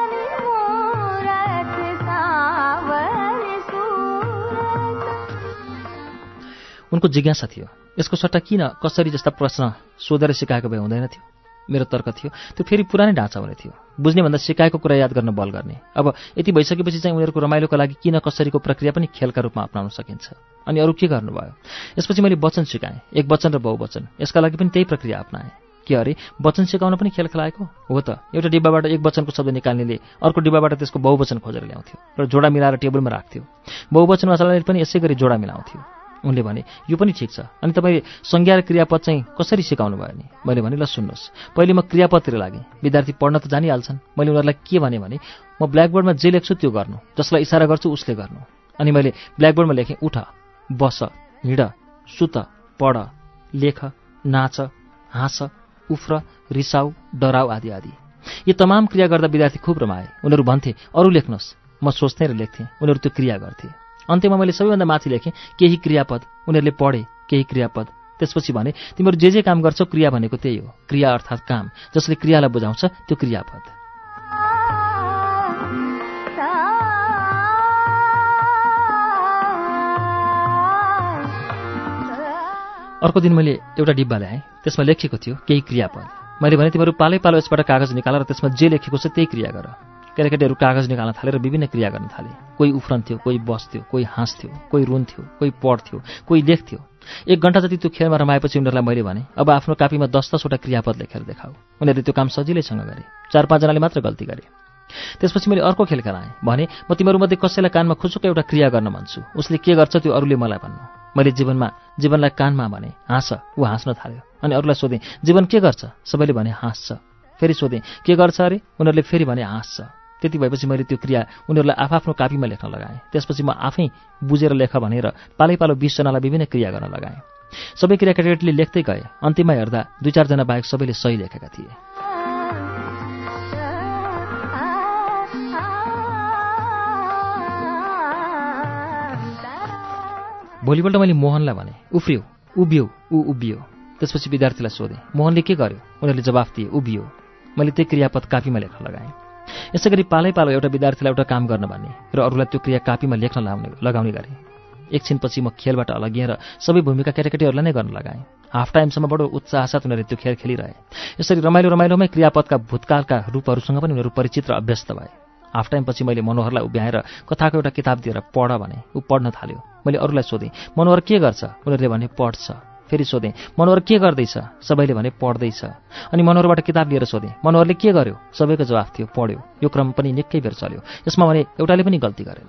उनको जिज्ञासा थियो, यसको सट्टा किन कसरी जस्ता प्रश्न सोधेर सिकाएको भए हुँदैन थियो? मेरो तर्क थियो, त्यो फेरि पुरानै ढाँचा हुने थियो। बुझ्ने भन्दा सिकाएको कुरा याद गर्न बल गर्ने। अब यति भइसकेपछि चाहिँ उनीहरूको रमाइलोको लागि किन कसरीको प्रक्रिया पनि खेलका रूपमा अप्नाउन सकिन्छ। अनि अरू के गर्नुभयो? यसपछि मैले वचन सिकाएँ, एक वचन र बहुवचन। यसका लागि पनि त्यही प्रक्रिया अप्नाएँ। के अरे, वचन सिकाउन पनि खेल खेलाएको हो त? एउटा डिब्बाबाट एक वचनको शब्द निकाल्नेले अर्को डिब्बाबाट त्यसको बहुवचन खोजेर ल्याउँथ्यो र जोडा मिलाएर टेबलमा राख्थ्यो। बहुवचन मसलाले पनि यसै गरी जोडा मिलाउँथ्यो। उनले भने, यो पनि ठिक छ। अनि तपाईँ संज्ञा र क्रियापद चाहिँ कसरी सिकाउनु भयो नि? मैले भने, ल सुन्नुहोस्, पहिले म क्रियापदतिर लागेँ। विद्यार्थी पढ्न त जानिहाल्छन्। मैले उनीहरूलाई के भने भने म ब्ल्याकबोर्डमा जे लेख्छु त्यो गर्नु, जसलाई इसारा गर्छु उसले गर्नु। अनि मैले ब्ल्याकबोर्डमा लेखेँ, उठ, बस, हिँड, सुत, पढ, लेख, नाच, हाँस, उफ्र, रिसाउ, डराउ आदि आदि। यी तमाम क्रिया गर्दा विद्यार्थी खुब रमाए। उनीहरू भन्थे अरू लेख्नुहोस्, म सोच्थेँ र लेख्थेँ, उनीहरू त्यो क्रिया गर्थे। अन्त्यमा मैले सबैभन्दा माथि लेखेँ केही क्रियापद, उनीहरूले पढे केही क्रियापद। त्यसपछि भने तिमीहरू जे जे काम गर्छौ क्रिया भनेको त्यही हो, क्रिया अर्थात् काम, जसले क्रियालाई बुझाउँछ त्यो क्रियापद। अर्को दिन मैले एउटा डिब्बा ल्याएँ, त्यसमा लेखिएको थियो केही क्रियापद। मैले भने तिमीहरू पालै पालो यसबाट कागज निकाल र त्यसमा जे लेखेको छ त्यही क्रिया गर। केटाकेटीहरू कागज निकाल्न थाले र विभिन्न क्रिया गर्न थाले। कोही उफ्रन्थ्यो, कोही बस्थ्यो, कोही हाँस्थ्यो, कोही रुन्थ्यो, कोही पढ्थ्यो, कोही लेख्थ्यो। एक घण्टा जति त्यो खेलमा रमाएपछि उनीहरूलाई मैले भने अब आफ्नो कापीमा दस दसवटा क्रियापद लेखेर देखाऊ। उनीहरूले त्यो काम सजिलैसँग गरे। चार पाँचजनाले मात्र गल्ती गरे। त्यसपछि मैले अर्को खेल खेलाएँ। भने म तिमीहरूमध्ये कसैलाई कानमा खुसुक्क एउटा क्रिया गर्न भन्छु, उसले के गर्छ त्यो अरूले मलाई भन्नु। मैले जीवनमा जीवनलाई कानमा भने हाँस, ऊ हाँस्न थाल्यो। अनि अरूलाई सोधेँ जीवन के गर्छ, सबैले भने हाँस्छ। फेरि सोधेँ के गर्छ अरे, उनीहरूले फेरि भने हाँस्छ। त्यति भएपछि मैले त्यो क्रिया उनीहरूलाई आफआफ्नो कापीमा लेख्न लगाएँ। त्यसपछि म आफै बुझेर लेख भनेर पालै पालो बिसजनालाई विभिन्न क्रिया गर्न लगाएँ। सबै क्रिया केटाकेटीले लेख्दै गए। अन्तिममा हेर्दा दुई चारजना बाहेक सबैले सही लेखेका थिए। भोलिपल्ट मैले मोहनलाई भने उफ्रियो, उभियो, ऊ उभियो। त्यसपछि विद्यार्थीलाई सोधेँ मोहनले के गर्यो, उनीहरूले जवाफ दिए उभियो। मैले त्यही क्रियापद कापीमा लेख्न लगाएँ। यसै गरी पालै पालो एउटा विद्यार्थीलाई एउटा काम गर्न भने र अरूलाई त्यो क्रिया कापीमा लेख्न लगाउने लगाउने गरेँ। एकछिनपछि म खेलबाट अलगिएँ र सबै भूमिका केटाकेटीहरूलाई नै गर्न लगाएँ। हाफ टाइमसम्म बडो उत्साहसाथ उनीहरूले त्यो खेल खेलिरहे। यसरी रमाइलो रमाइलोमै क्रियापदका भूतकालका रूपहरूसँग पनि उनीहरू परिचित र अभ्यस्त भए। हाफ टाइमपछि मैले मनोहरलाई उभ्याएर कथाको एउटा किताब दिएर पढ भने ऊ पढ्न थाल्यो। मैले अरूलाई सोधेँ मनोहर के गर्छ, उनीहरूले भने पढ्छ। फेरि सोधेँ मनोहर के गर्दैछ, सबैले भने पढ्दैछ। अनि मनोहरबाट किताब लिएर सोधेँ मनोहरले के गर्यो, सबैको जवाफ थियो पढ्यो। यो क्रम पनि निकै बेर चल्यो। यसमा भने एउटाले पनि गल्ती गरेन।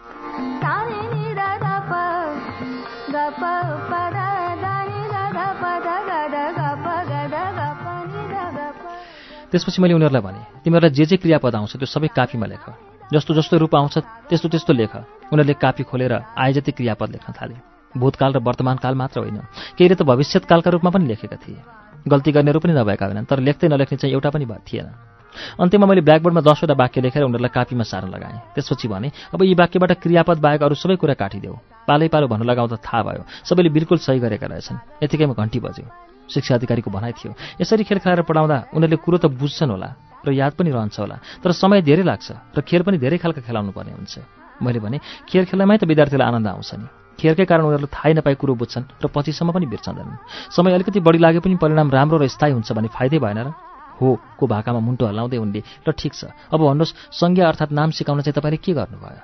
त्यसपछि मैले उनीहरूलाई भने तिमीहरूलाई जे जे क्रियापद आउँछ त्यो सबै कापीमा लेख, जस्तो जस्तो रूप आउँछ त्यस्तो त्यस्तो लेख। उनीहरूले कापी खोलेर आए जति क्रियापद लेख्न थाले। भूतकाल र वर्तमानकाल मात्र होइन, केहीले त भविष्यतकालका रूपमा पनि लेखेका थिए। गल्ती गर्नेहरू पनि नभएका होइनन्, तर लेख्दै नलेख्ने चाहिँ एउटा पनि थिएन। अन्त्यमा मैले ब्ल्याकबोर्डमा दसवटा वाक्य लेखेर उनीहरूलाई कापीमा सार्न लगाएँ। त्यसपछि भने अब यी वाक्यबाट क्रियापद बाहेक अरू सबै कुरा काटिदेऊ। पालै पालो भन्नु लगाउँदा थाहा भयो सबैले बिल्कुल सही गरेका रहेछन्। यतिकैमा घन्टी बज्यो। शिक्षा अधिकारीको भनाइ थियो यसरी खेल खेलाएर पढाउँदा उनीहरूले कुरो त बुझ्छन् होला र याद पनि रहन्छ होला, तर समय धेरै लाग्छ र खेल पनि धेरै खालका खेलाउनु पर्ने हुन्छ। मैले भने खेल खेल्नमै त विद्यार्थीलाई आनन्द आउँछ नि। खेलकै कारण उनीहरूले थाहै नपाई कुरो बुझ्छन् र पछिसम्म पनि बिर्सँदैनन्। समय अलिकति बढी लागे पनि परिणाम राम्रो र स्थायी हुन्छ भने फाइदै भएन र? हो को भाकामा मुन्टो हल्लाउँदै उनले ल ठिक छ अब भन्नुहोस् संज्ञा अर्थात् नाम सिकाउन चाहिँ तपाईँले के गर्नुभयो?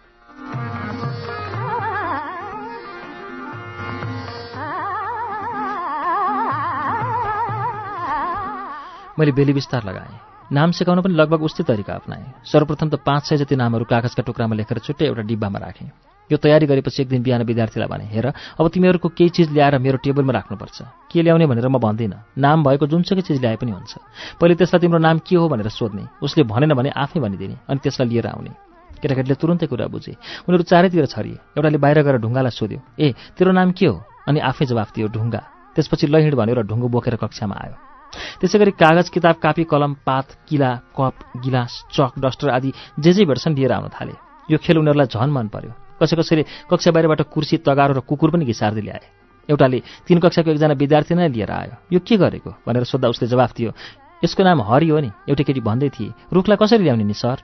मैले बेली विस्तार लगाएँ। नाम सिकाउन पनि लगभग उस्तै तरिका अप्नाएँ। सर्वप्रथम त पाँच सय जति नामहरू कागजका टुक्रामा लेखेर छुट्टै एउटा डिब्बामा राखेँ। यो तयारी गरेपछि एक दिन बिहान विद्यार्थीलाई भने हेर अब तिमीहरूको केही चिज ल्याएर मेरो टेबलमा राख्नुपर्छ। के ल्याउने भनेर म भन्दिनँ, नाम भएको जुनसुकै चिज ल्याए पनि हुन्छ। पहिले त्यसलाई तिम्रो नाम के हो भनेर सोध्ने, उसले भनेन भने आफै भनिदिने, अनि त्यसलाई लिएर आउने। केटाकेटीले तुरुन्तै कुरा बुझे। उनीहरू चारैतिर छरिए। एउटाले बाहिर गएर ढुङ्गालाई सोध्यो ए तेरो नाम के हो, अनि आफै जवाफ दियो ढुङ्गा। त्यसपछि ल हिँड भन्यो र ढुङ्गो बोकेर कक्षामा आयो। त्यसै गरी कागज किताब कापी कलम पात किला कप गिलास चक डस्टर आदि जे जे भेट्छन् लिएर आउन थाले। यो खेल उनीहरूलाई झन् मन पर्यो। कसै कसैले कक्षा बाहिरबाट कुर्सी तगारो र कुकुर पनि घिसार्दै ल्याए। एउटाले तीन कक्षाको एकजना विद्यार्थी नै लिएर आयो। यो के गरेको भनेर सोद्धा उसले जवाफ दियो यसको नाम हरि हो नि। एउटी केटी भन्दै थिए रुखलाई कसरी ल्याउने नि सर?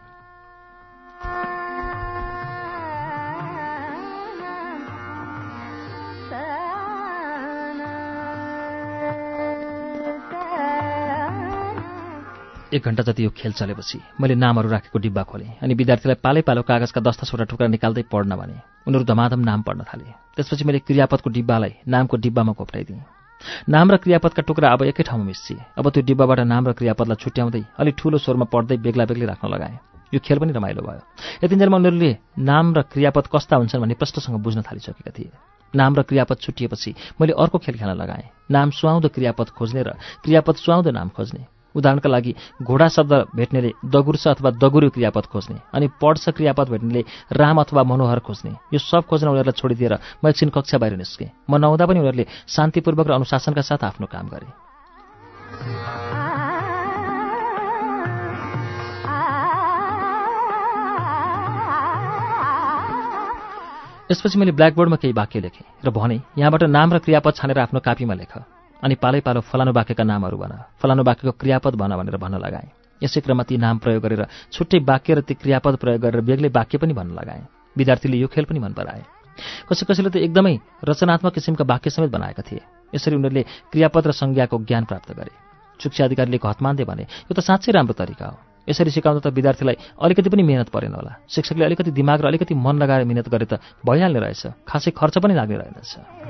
एक घण्टा जति यो खेल चलेपछि मैले नामहरू राखेको डिब्बा खोलेँ अनि विद्यार्थीलाई पालै पालो कागजका दस दसवटा टुक्रा निकाल्दै पढ्न भने। उनीहरू धमाधम नाम पढ्न थाले। त्यसपछि मैले क्रियापदको डिब्बालाई नामको डिब्बामा कोप्टाइदिएँ। नाम र क्रियापदका टुक्रा अब एकै ठाउँमा मिस्सिए। अब त्यो डिब्बाबाट नाम र क्रियापदलाई छुट्याउँदै अलिक ठुलो स्वरमा पढ्दै बेग्ला बेग्लै राख्न लगाएँ। यो खेल पनि रमाइलो भयो। यतिन्जेलमा उनीहरूले नाम र क्रियापद कस्ता हुन्छन् भन्ने प्रश्नसँग बुझ्न थालिसकेका थिए। नाम र क्रियापद छुटिएपछि मैले अर्को खेल खेल्न लगाएँ। नाम सुहाउँदो क्रियापद खोज्ने र क्रियापद सुहाउँदो नाम खोज्ने। उदाहरणका लागि घोडा शब्द भेट्नेले दगुर्छ अथवा दगुर्यो क्रियापद खोज्ने, अनि पढ्छ क्रियापद भेट्नेले राम अथवा मनोहर खोज्ने। यो सब खोज्न उनीहरूलाई छोडिदिएर म एकछिन कक्षा बाहिर निस्केँ। म नहुँदा पनि उनीहरूले शान्तिपूर्वक र अनुशासनका साथ आफ्नो काम गरे। यसपछि मैले ब्ल्याकबोर्डमा केही वाक्य लेखेँ र भने यहाँबाट नाम र क्रियापद छानेर आफ्नो कापीमा लेख। अनि पालै पालो फलानु वाक्यका नामहरू भन, फलानु वाक्यको क्रियापद भन भनेर भन्न लगाएँ। यसै क्रममा ती नाम प्रयोग गरेर छुट्टै वाक्य र ती क्रियापद प्रयोग गरेर बेग्लै वाक्य पनि भन्न लगाएँ। विद्यार्थीले यो खेल पनि मन पराए। कसै कसैले त एकदमै रचनात्मक किसिमका वाक्य समेत बनाएका थिए। यसरी उनीहरूले क्रियापद र संज्ञाको ज्ञान प्राप्त गरे। शिक्षा अधिकारीले घत मान्दै भने यो त साँच्चै राम्रो तरिका हो। यसरी सिकाउँदा त विद्यार्थीलाई अलिकति पनि मेहनत परेन होला। शिक्षकले अलिकति दिमाग र अलिकति मन लगाएर मेहनत गरे त भइहाल्ने रहेछ, खासै खर्च पनि लाग्ने रहेनछ।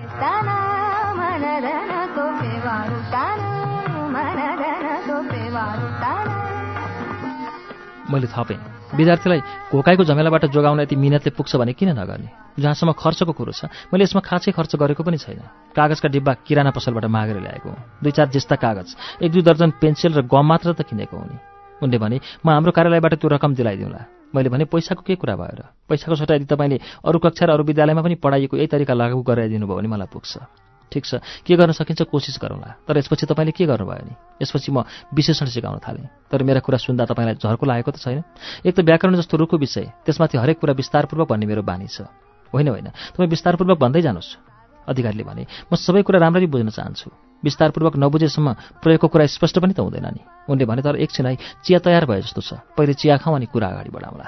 मैले थपेँ, विद्यार्थीलाई घोकाइको झमेलाबाट जोगाउन यति मिहिनेतले पुग्छ भने किन नगर्ने? जहाँसम्म खर्चको कुरो छ, मैले यसमा खासै खर्च गरेको पनि छैन। कागजका डिब्बा किराना पसलबाट मागेर ल्याएको हुँ। दुई चार जिस्ता कागज, एक दुई दर्जन पेन्सिल र गम मात्र त किनेको हुँ नि। उनले भने म हाम्रो कार्यालयबाट त्यो रकम दिलाइदिउँला। मैले भने पैसाको के कुरा भयो र? पैसाको सट्टा यदि तपाईँले अरू कक्षा र अरू विद्यालयमा पनि पढाइएको यही तरिका लागू गराइदिनु भयो भने मलाई पुग्छ। ठिक छ, के गर्न सकिन्छ कोसिस गरौँला। तर यसपछि तपाईँले के गर्नुभयो नि? यसपछि म विशेषण सिकाउन थालेँ। तर मेरा कुरा सुन्दा तपाईँलाई झर्को लागेको त छैन? एक त व्याकरण जस्तो रुखो विषय, त्यसमाथि हरेक कुरा विस्तारपूर्वक भन्ने मेरो बानी छ। होइन होइन, तपाईँ विस्तारपूर्वक भन्दै जानुहोस्। अधिकारीले भने म सबै कुरा राम्ररी बुझ्न चाहन्छु। विस्तारपूर्वक नबुझेसम्म प्रयोगको कुरा स्पष्ट पनि त हुँदैन नि। उनले भने तर एकछिन है, चिया तयार भए जस्तो छ, पहिले चिया खाउँ अनि कुरा अगाडि बढाउँला।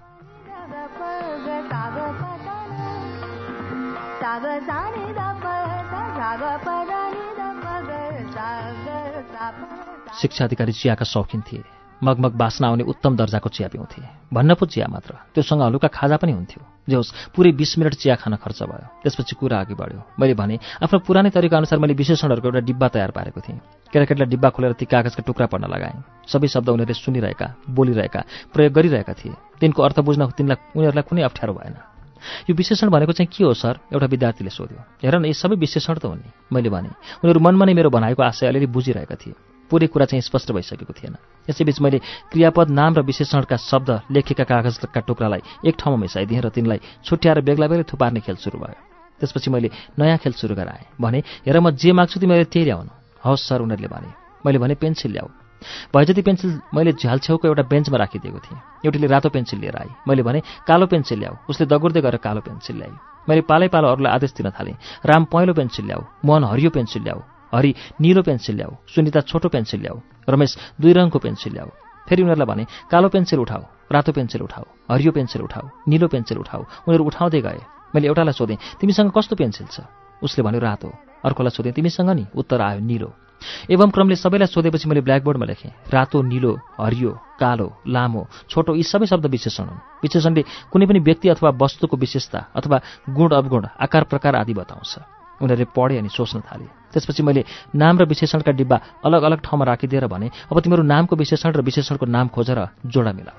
शिक्षा अधिकारी चियाका शौखिन थिए। मगमग बास्ना आउने उत्तम दर्जाको चिया पिउँथे। भन्न पो चिया मात्र, त्योसँग हलुका खाजा पनि हुन्थ्यो। जे होस्, पुरै बीस मिनट चिया खान खर्च भयो। त्यसपछि कुरा अघि बढ्यो। मैले भने आफ्नो पुरानै तरिका अनुसार मैले विशेषणहरूको एउटा डिब्बा तयार पारेको थिएँ। केटाकेटीलाई डिब्बा खोलेर ती कागजका टुक्रा पढ्न लगाएँ। सबै शब्द उनीहरूले सुनिरहेका, बोलिरहेका, प्रयोग गरिरहेका थिए। तिनको अर्थ बुझ्न तिनलाई उनीहरूलाई कुनै अप्ठ्यारो भएन। यो विशेषण भनेको चाहिँ के हो सर? एउटा विद्यार्थीले सोध्यो। हेर न, यी सबै विशेषण त हुन् नि, मैले भने। उनीहरू मनमा नै मेरो भनाइको आशय अलिअलि बुझिरहेका थिए। पुरै कुरा चाहिँ स्पष्ट भइसकेको थिएन। यसैबीच मैले क्रियापद, नाम र विशेषणका शब्द लेखेका कागजका टुक्रालाई एक ठाउँमा मिसाइदिएँ र तिनलाई छुट्याएर बेग्ला बेग्लै थुपार्ने खेल सुरु भयो। त्यसपछि मैले नयाँ खेल सुरु गराएँ। भने हेर, म जे माग्छु तिमीले त्यही ल्याउनु। हवस् सर, उनीहरूले भने। मैले भने पेन्सिल ल्याऊ। भए जति पेन्सिल मैले झ्याल छेउको एउटा बेन्चमा राखिदिएको थिएँ। एउटीले रातो पेन्सिल लिएर आई। मैले भने कालो पेन्सिल ल्याऊ। उसले दगुर्दै गएर कालो पेन्सिल ल्याई। मैले पालै पालो अरूलाई आदेश दिन थालेँ। राम पहेँलो पेन्सिल ल्याऊ, मोहन हरियो पेन्सिल ल्याऊ, हरि नीलो पेन्सिल ल्याऊ, सुनिता छोटो पेन्सिल ल्याऊ, रमेश दुई रङको पेन्सिल ल्याऊ। फेरि उनीहरूलाई भने कालो पेन्सिल उठाऊ, रातो पेन्सिल उठाऊ, हरियो पेन्सिल उठाऊ, नीलो पेन्सिल उठाऊ। उनीहरू उठाउँदै गए। मैले एउटालाई सोधेँ, तिमीसँग कस्तो पेन्सिल छ? उसले भन्यो रातो। अर्कोलाई सोधेँ, तिमीसँग नि? उत्तर आयो निलो। एवं क्रमले सबैलाई सोधेपछि मैले ब्ल्याकबोर्डमा लेखेँ, रातो, निलो, हरियो, कालो, लामो, छोटो यी सबै शब्द विशेषण हुन्। विशेषणले कुनै पनि व्यक्ति अथवा वस्तुको विशेषता अथवा गुण अवगुण, आकार प्रकार आदि बताउँछ। उनीहरूले पढे अनि सोच्न थाले। त्यसपछि मैले नाम र विशेषणका डिब्बा अलग अलग ठाउँमा राखिदिएर भने, अब तिमीहरू नामको विशेषण र विशेषणको नाम खोजेर जोडा मिलाऊ।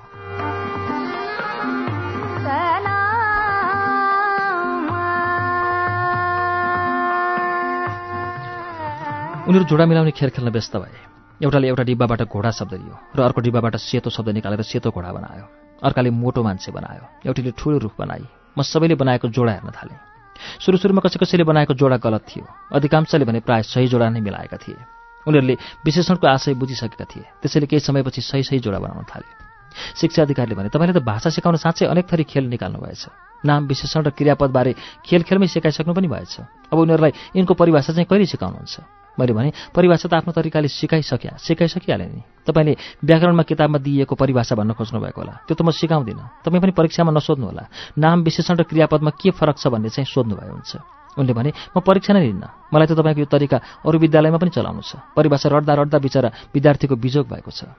उनीहरू जोडा मिलाउने खेल खेल्न व्यस्त भए। एउटाले एउटा डिब्बाबाट घोडा शब्द लियो र अर्को डिब्बाबाट सेतो शब्द निकालेर सेतो घोडा बनायो। अर्काले मोटो मान्छे बनायो। एउटीले ठुलो रुख बनाई। म सबैले बनाएको जोडा हेर्न थालेँ। सुरु सुरुमा कसै कसैले बनाएको जोडा गलत थियो। अधिकांशले भने प्राय सही जोडा नै मिलाएका थिए। उनीहरूले विशेषणको आशय बुझिसकेका थिए। त्यसैले केही समयपछि सही सही जोडा बनाउन थाले। शिक्षा अधिकारीले भने, तपाईँले त भाषा सिकाउन साँच्चै अनेक थरी खेल निकाल्नु भएछ। नाम, विशेषण र क्रियापदबारे खेल खेलमै सिकाइसक्नु पनि भएछ। अब उनीहरूलाई यिनको परिभाषा चाहिँ कहिले सिकाउनुहुन्छ? मैले भने परिभाषा त आफ्नो तरिकाले सिकाइसक्या सिकाइसकिहालेँ नि। तपाईँले व्याकरणमा किताबमा दिइएको परिभाषा भन्न खोज्नु भएको होला, त्यो त म सिकाउँदिनँ। तपाईँ पनि परीक्षामा नसोध्नु होला। नाम, विशेषण र क्रियापदमा के फरक छ भन्ने चाहिँ सोध्नुभयो हुन्छ। उनले भने, म परीक्षा नै लिन्न। मलाई त तपाईँको यो तरिका अरू विद्यालयमा पनि चलाउनु छ। परिभाषा रट्दा रट्दा बिचरा विद्यार्थीको बिजोग भएको छ।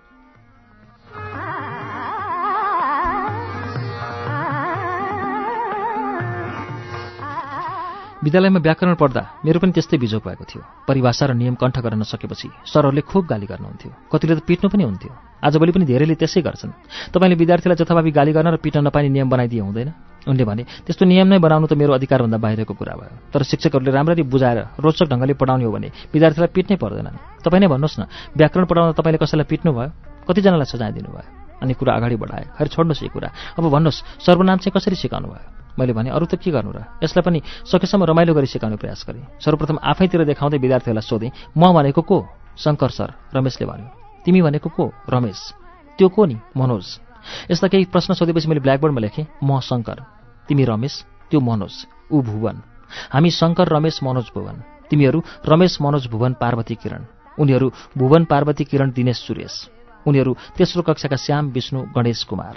विद्यालयमा व्याकरण पढ्दा मेरो पनि त्यस्तै बिजोग भएको थियो। परिभाषा र नियम कण्ठ गर्न नसकेपछि सरहरूले खुब गाली गर्नुहुन्थ्यो। कतिले त पिट्नु पनि हुन्थ्यो। आजभोलि पनि धेरैले त्यसै गर्छन्। तपाईँले विद्यार्थीलाई जथाभावी गाली गर्न र पिट्न नपाइने नियम बनाइदिए हुँदैन? उनले भने, त्यस्तो नियम नै बनाउनु त मेरो अधिकारभन्दा बाहिरको कुरा भयो। तर शिक्षकहरूले राम्ररी बुझाएर रोचक ढङ्गले पढाउने हो भने विद्यार्थीलाई पिट्नै पर्दैन नि। तपाईँ नै भन्नुहोस् न, व्याकरण पढाउँदा तपाईँले कसैलाई पिट्नु भयो? कतिजनालाई सजाय दिनुभयो? अनि कुरा अगाडि बढाए। खैर छोड्नुहोस् यी कुरा। अब भन्नुहोस्, सर्वनाम चाहिँ कसरी सिकाउनु भयो? मैले भने, अरू त के गर्नु र? यसलाई पनि सकेसम्म रमाइलो गरी सिकाउने प्रयास गरेँ। सर्वप्रथम आफैतिर देखाउँदै विद्यार्थीहरूलाई सोधेँ, म भनेको को? शङ्कर सर। रमेशले भन्यो। तिमी भनेको को? रमेश। त्यो को नि? मनोज। यस्ता केही प्रश्न सोधेपछि मैले ब्ल्याकबोर्डमा लेखेँ, म शङ्कर, तिमी रमेश, त्यो मनोज, ऊ भुवन। हामी शङ्कर, रमेश, मनोज, भुवन। तिमीहरू रमेश, मनोज, भुवन, पार्वती, किरण। उनीहरू भुवन, पार्वती, किरण, दिनेश, सुरेश। उनीहरू तेस्रो कक्षाका श्याम, विष्णु, गणेश, कुमार।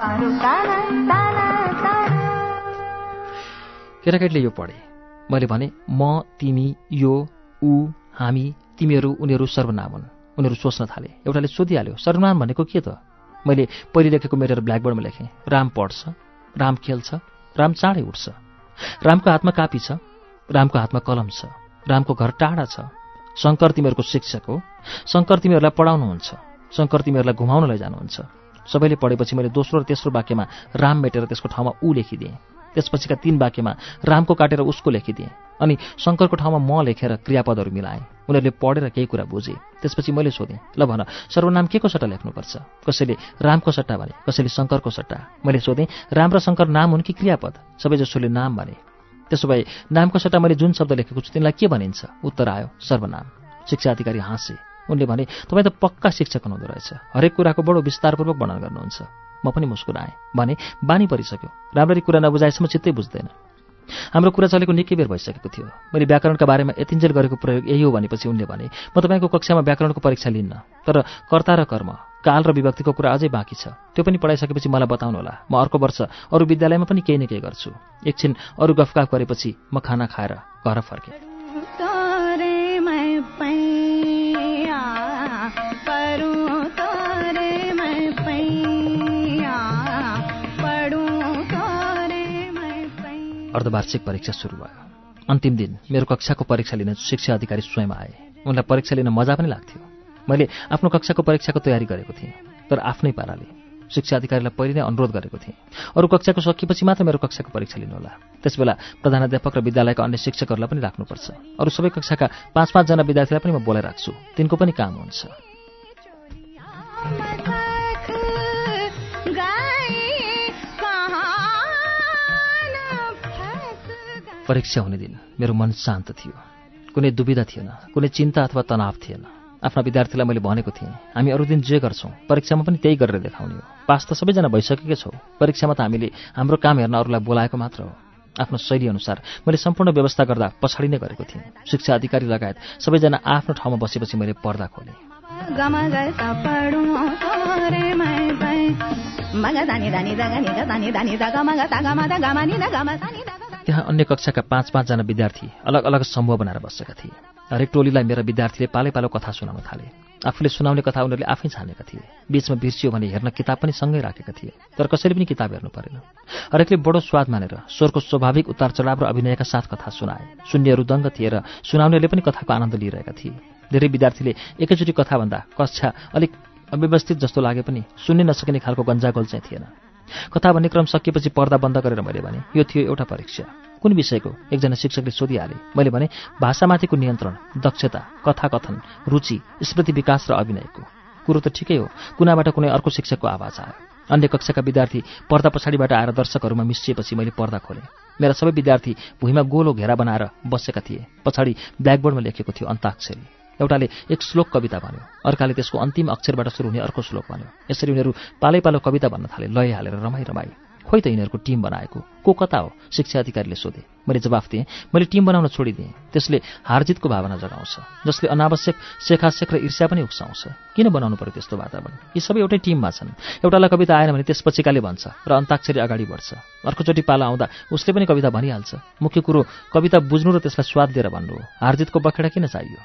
केटाकेटीले यो पढे। मैले भने म, तिमी, यो, ऊ, हामी, तिमीहरू, उनीहरू सर्वनाम हुन्। उनीहरू सोच्न थाले। एउटाले सोधिहाल्यो, सर्वनाम भनेको के त? मैले पहिले लेखेको मेटेर ब्ल्याकबोर्डमा लेखेँ। राम पढ्छ, राम खेल्छ, राम चाँडै उठ्छ, रामको हातमा कापी छ, रामको हातमा कलम छ, रामको घर टाढा छ, शङ्कर तिमीहरूको शिक्षक हो, शङ्कर तिमीहरूलाई पढाउनुहुन्छ, शङ्कर तिमीहरूलाई घुमाउन लैजानुहुन्छ। सबैले पढेपछि मैले दोस्रो र तेस्रो वाक्यमा राम मेटेर त्यसको ठाउँमा ऊ लेखिदिएँ। त्यसपछिका तीन वाक्यमा रामको काटेर उसको लेखिदिएँ अनि शङ्करको ठाउँमा म लेखेर क्रियापदहरू मिलाएँ। उनीहरूले पढेर केही कुरा बुझे। त्यसपछि मैले सोधेँ, ल भन सर्वनाम के को सट्टा लेख्नुपर्छ? कसैले रामको सट्टा भने, कसैले शङ्करको सट्टा। मैले सोधेँ, राम र शङ्कर नाम हुन् कि क्रियापद? सबैजसोले नाम भने। त्यसो भए नामको सट्टा मैले जुन शब्द लेखेको छु तिनलाई के भनिन्छ? उत्तर आयो, सर्वनाम। शिक्षा अधिकारी हाँसे। उनले भने, तपाईँ त पक्का शिक्षक हुनुहुँदो रहेछ, हरेक कुराको बडो विस्तारपूर्वक वर्णन गर्नुहुन्छ। म पनि मुस्कुराएँ। भने, बानी परिसक्यो, राम्ररी कुरा नबुझाएसम्म चित्तै बुझ्दैन। हाम्रो कुरा चलेको निकै बेर भइसकेको थियो। मैले व्याकरणका बारेमा यतिन्जेल गरेको प्रयोग यही हो भनेपछि उनले भने, म तपाईँको कक्षामा व्याकरणको परीक्षा लिन्न, तर कर्ता र कर्म, काल र विभक्तिको कुरा अझै बाँकी छ। त्यो पनि पढाइसकेपछि मलाई बताउनुहोला। म अर्को वर्ष अरू विद्यालयमा पनि केही न केही गर्छु। एकछिन अरू गफगाफ गरेपछि म खाना खाएर घर फर्केँ। अर्धवार्षिक परीक्षा सुरु भयो। अन्तिम दिन मेरो कक्षाको परीक्षा लिन शिक्षा अधिकारी स्वयं आए। उनलाई परीक्षा लिन मजा पनि लाग्थ्यो। मैले आफ्नो कक्षाको परीक्षाको तयारी गरेको थिएँ, तर आफ्नै पाराले। शिक्षा अधिकारीलाई पहिले नै अनुरोध गरेको थिएँ, अरू कक्षाको सकिएपछि मात्र मेरो कक्षाको परीक्षा लिनुहोला। त्यसबेला प्रधानाध्यापक र विद्यालयका अन्य शिक्षकहरूलाई पनि राख्नुपर्छ। अरू सबै कक्षाका पाँच पाँचजना विद्यार्थीलाई पनि म बोलाइ राख्छु, तिनको पनि काम हुन्छ। परीक्षा हुने दिन मेरो मन शान्त थियो। कुनै दुविधा थिएन, कुनै चिन्ता अथवा तनाव थिएन। आफ्ना विद्यार्थीलाई मैले भनेको थिएँ, हामी अरू दिन जे गर्छौँ परीक्षामा पनि त्यही गरेर देखाउने हो। पास त सबैजना भइसकेकै छौँ, परीक्षामा त हामीले हाम्रो काम हेर्न अरूलाई बोलाएको मात्र हो। आफ्नो शैली अनुसार मैले सम्पूर्ण व्यवस्था गर्दा पछाडि नै गरेको थिएँ। शिक्षा अधिकारी लगायत सबैजना आफ्नो ठाउँमा बसेपछि मैले पर्दा खोलेँ। त्यहाँ अन्य कक्षाका पाँच पाँचजना विद्यार्थी अलग अलग समूह बनाएर बसेका थिए। हरेक टोलीलाई मेरा विद्यार्थीले पालै पालो कथा सुनाउन थाले। आफूले सुनाउने कथा उनीहरूले आफै छानेका थिए। बीचमा बिर्सियो भने हेर्न किताब पनि सँगै राखेका थिए, तर कसैले पनि किताब हेर्नु परेन। हरेकले बडो स्वाद मानेर स्वरको स्वाभाविक उतार चढाव र अभिनयका साथ कथा सुनाए। सुन्नेहरू दङ्ग थिए र सुनाउनेले पनि कथाको आनन्द लिइरहेका थिए। धेरै विद्यार्थीले एकैचोटि कथा भन्दा कक्षा अलिक अव्यवस्थित जस्तो लागे पनि सुन्ने नसकिने खालको गन्जागोल चाहिँ थिएन। कथा भन्ने क्रम सकिएपछि पर्दा बन्द गरेर मैले भने, यो थियो एउटा परीक्षा। कुन विषयको? एकजना शिक्षकले सोधिहाले। मैले भने, भाषामाथिको नियन्त्रण, दक्षता, कथाकथन, रुचि, स्मृति विकास र अभिनयको। कुरो त ठिकै हो, कुनाबाट कुनै अर्को शिक्षकको आवाज आयो। अन्य कक्षाका विद्यार्थी पर्दा पछाडिबाट आएर दर्शकहरूमा मिसिएपछि मैले पर्दा खोलेँ। मेरा सबै विद्यार्थी भुइँमा गोलो घेरा बनाएर बसेका थिए। पछाडि ब्ल्याकबोर्डमा लेखेको थियो अन्ताक्षरी। एउटाले एक श्लोक कविता भन्यो, अर्काले त्यसको अन्तिम अक्षरबाट सुरु हुने अर्को श्लोक भन्यो। यसरी उनीहरू पालै पालो कविता भन्न थाले, लय हालेर रमाइ रमाई। खोइ त यिनीहरूको टिम बनाएको को कता हो? शिक्षा अधिकारीले सोधे। मैले जवाफ दिएँ, मैले टिम बनाउन छोडिदिएँ। त्यसले हारजितको भावना जगाउँछ, जसले अनावश्यक शेखाशेख र ईर्ष्या पनि उक्साउँछ। किन बनाउनु पर्यो त्यस्तो वातावरण? यी सबै एउटै टिममा छन्। एउटालाई कविता आएन भने त्यसपछिकाले भन्छ र अन्ताक्षरी अगाडि बढ्छ। अर्कोचोटि पाला आउँदा उसले पनि कविता भनिहाल्छ। मुख्य कुरो कविता बुझ्नु र त्यसलाई स्वाद दिएर भन्नु हो। हारजितको बखेडा किन चाहियो?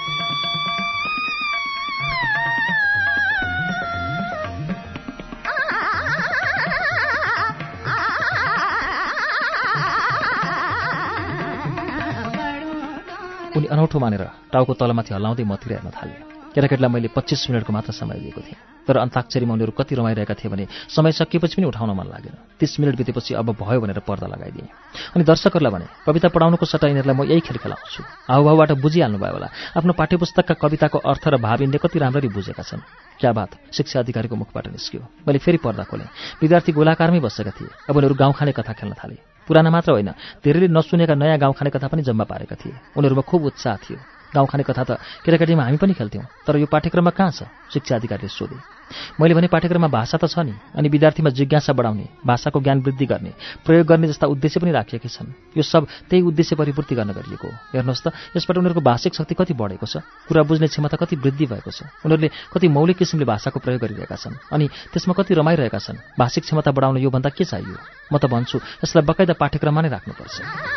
उनी अनौठो मानेर टाउको तलमाथि हल्लाउँदै मतिर हेर्न थाले। केटाकेटीलाई मैले पच्चिस मिनटको मात्र समय दिएको थिएँ, तर अन्ताक्षरीमा उनीहरू कति रमाइरहेका थिए भने समय सकिएपछि पनि उठाउन मन लागेन। तीस मिनट बितेपछि अब भयो भनेर पर्दा लगाइदिएँ। अनि दर्शकहरूलाई भने, कविता पढाउनुको सट्टा यिनीहरूलाई म यही खेल खेलाउँछु। हाउभाउबाट बुझिहाल्नु भयो होला, आफ्नो पाठ्यपुस्तकका कविताको अर्थ र भाव यिनले कति राम्ररी बुझेका छन्। क्या बात, शिक्षा अधिकारीको मुखबाट निस्क्यो। मैले फेरि पर्दा खोलेँ। विद्यार्थी गोलाकारमै बसेका थिए। अब उनीहरू गाउँ खाने कथा खेल्न थाले। पुराना मात्र होइन, धेरैले नसुनेका नयाँ गाउँ खाने कथा पनि जम्मा पारेका थिए। उनीहरूमा खुब उत्साह थियो। गाउँखाने कथा त केटाकेटीमा हामी पनि खेल्थ्यौँ, तर यो पाठ्यक्रममा कहाँ छ? शिक्षा अधिकारीले सोधे। मैले भने पाठ्यक्रममा भाषा त छ नि, अनि विद्यार्थीमा जिज्ञासा बढाउने, भाषाको ज्ञान वृद्धि गर्ने, प्रयोग गर्ने जस्ता उद्देश्य पनि राखिएकै छन्। यो सब त्यही उद्देश्य परिपूर्ति गर्न गरिएको हो। हेर्नुहोस् त, यसबाट उनीहरूको भाषिक शक्ति कति बढेको छ, कुरा बुझ्ने क्षमता कति वृद्धि भएको छ। उनीहरूले कति मौलिक किसिमले भाषाको प्रयोग गरिरहेका छन् अनि त्यसमा कति रमाइरहेका छन्। भाषिक क्षमता बढाउन योभन्दा के चाहियो? म त भन्छु यसलाई बकाइदा पाठ्यक्रममा नै राख्नुपर्छ।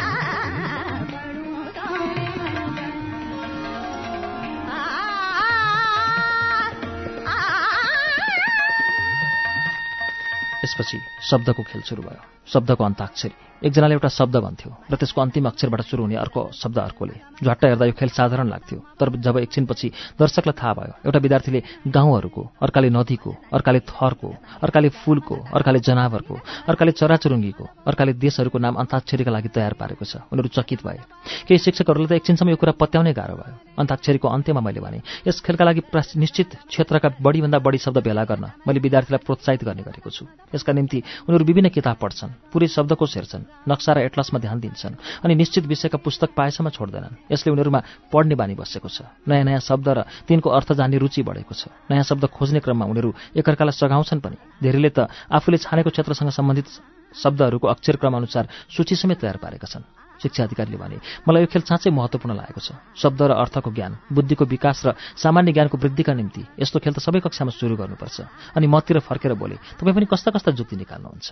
त्यसपछि शब्दको खेल सुरु भयो। शब्दको अन्ताक्षरी। एकजनाले एउटा शब्द भन्थ्यो र त्यसको अन्तिम अक्षरबाट सुरु हुने अर्को शब्द अर्कोले। झट्ट हेर्दा यो खेल साधारण लाग्थ्यो, तर जब एकछिनपछि दर्शकलाई थाहा भयो एउटा विद्यार्थीले गाउँहरूको, अर्काले नदीको, अर्काले थरको, अर्काले फूलको, अर्काले जनावरको, अर्काले चराचुरुङ्गीको, अर्काले देशहरूको नाम अन्ताक्षरीका लागि तयार पारेको छ, उनीहरू चकित भए। केही शिक्षकहरूले त एकछिनसम्म यो कुरा पत्याउनै गाह्रो भयो। अन्ताक्षरीको अन्त्यमा मैले भने यस खेलका लागि निश्चित क्षेत्रका बढीभन्दा बढी शब्द भेला गर्न मैले विद्यार्थीलाई प्रोत्साहित गर्ने गरेको छु। यसका निम्ति उनीहरू विभिन्न किताब पढ्छन्, पुरै शब्दकोश हेर्छन्, नक्सा र एटलसमा ध्यान दिन्छन् अनि निश्चित विषयका पुस्तक पाएसम्म छोड्दैनन्। यसले उनीहरूमा पढ्ने बानी बसेको छ। नयाँ नयाँ शब्द र तिनको अर्थ जान्ने रुचि बढेको छ। नयाँ शब्द खोज्ने क्रममा उनीहरू एकअर्कालाई सघाउँछन् पनि। धेरैले त आफूले छानेको क्षेत्रसँग सम्बन्धित शब्दहरूको अक्षर क्रम अनुसार सूची समेत तयार पारेका छन्। शिक्षा अधिकारीले भने मलाई यो खेल साँच्चै महत्त्वपूर्ण लागेको छ। शब्द र अर्थको ज्ञान, बुद्धिको विकास र सामान्य ज्ञानको वृद्धिका निम्ति यस्तो खेल त सबै कक्षामा सुरु गर्नुपर्छ। अनि मतिर फर्केर बोले, तपाईँ पनि कस्ता कस्ता जुक्ति निकाल्नुहुन्छ?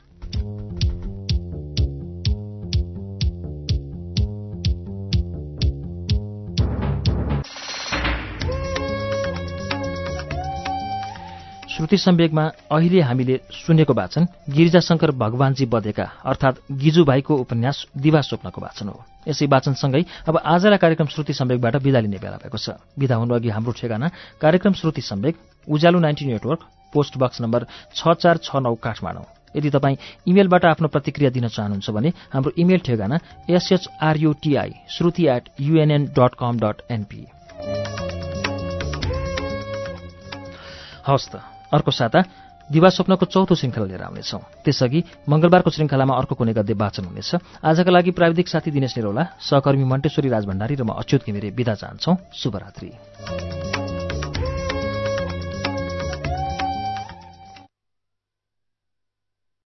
श्रुति सम्वेकमा अहिले हामीले सुनेको वाचन गिरिजाशङ्कर भगवानजी बदेका अर्थात् गिजुभाइको उपन्यास दिवा स्वप्नको वाचन हो। यसै वाचनसँगै अब आजका कार्यक्रम श्रुति सम्वेकबाट बिदा लिने बेला भएको छ। बिदा हुनुअघि हाम्रो ठेगाना कार्यक्रम Shruti Samvek, Ujyaalo ninety network, post box number छ चार छ नौ काठमाडौँ। यदि तपाईँ इमेलबाट आफ्नो प्रतिक्रिया दिन चाहनुहुन्छ भने हाम्रो इमेल ठेगाना S H R U T I Shruti at UNN dot com dot NP. हवस् त, अर्को साता दिवा स्वप्नको चौथो श्रृङ्खला लिएर आउनेछौँ। त्यसअघि मङ्गलबारको श्रृङ्खलामा अर्को कुनै गद्य वाचन हुनेछ। आजका लागि प्राविधिक साथी दिनेश निरौला, सहकर्मी मन्टेश्वरी राजभण्डारी र म अच्युत घिमिरे बिदा चाहन्छौँ। शुभरात्रि।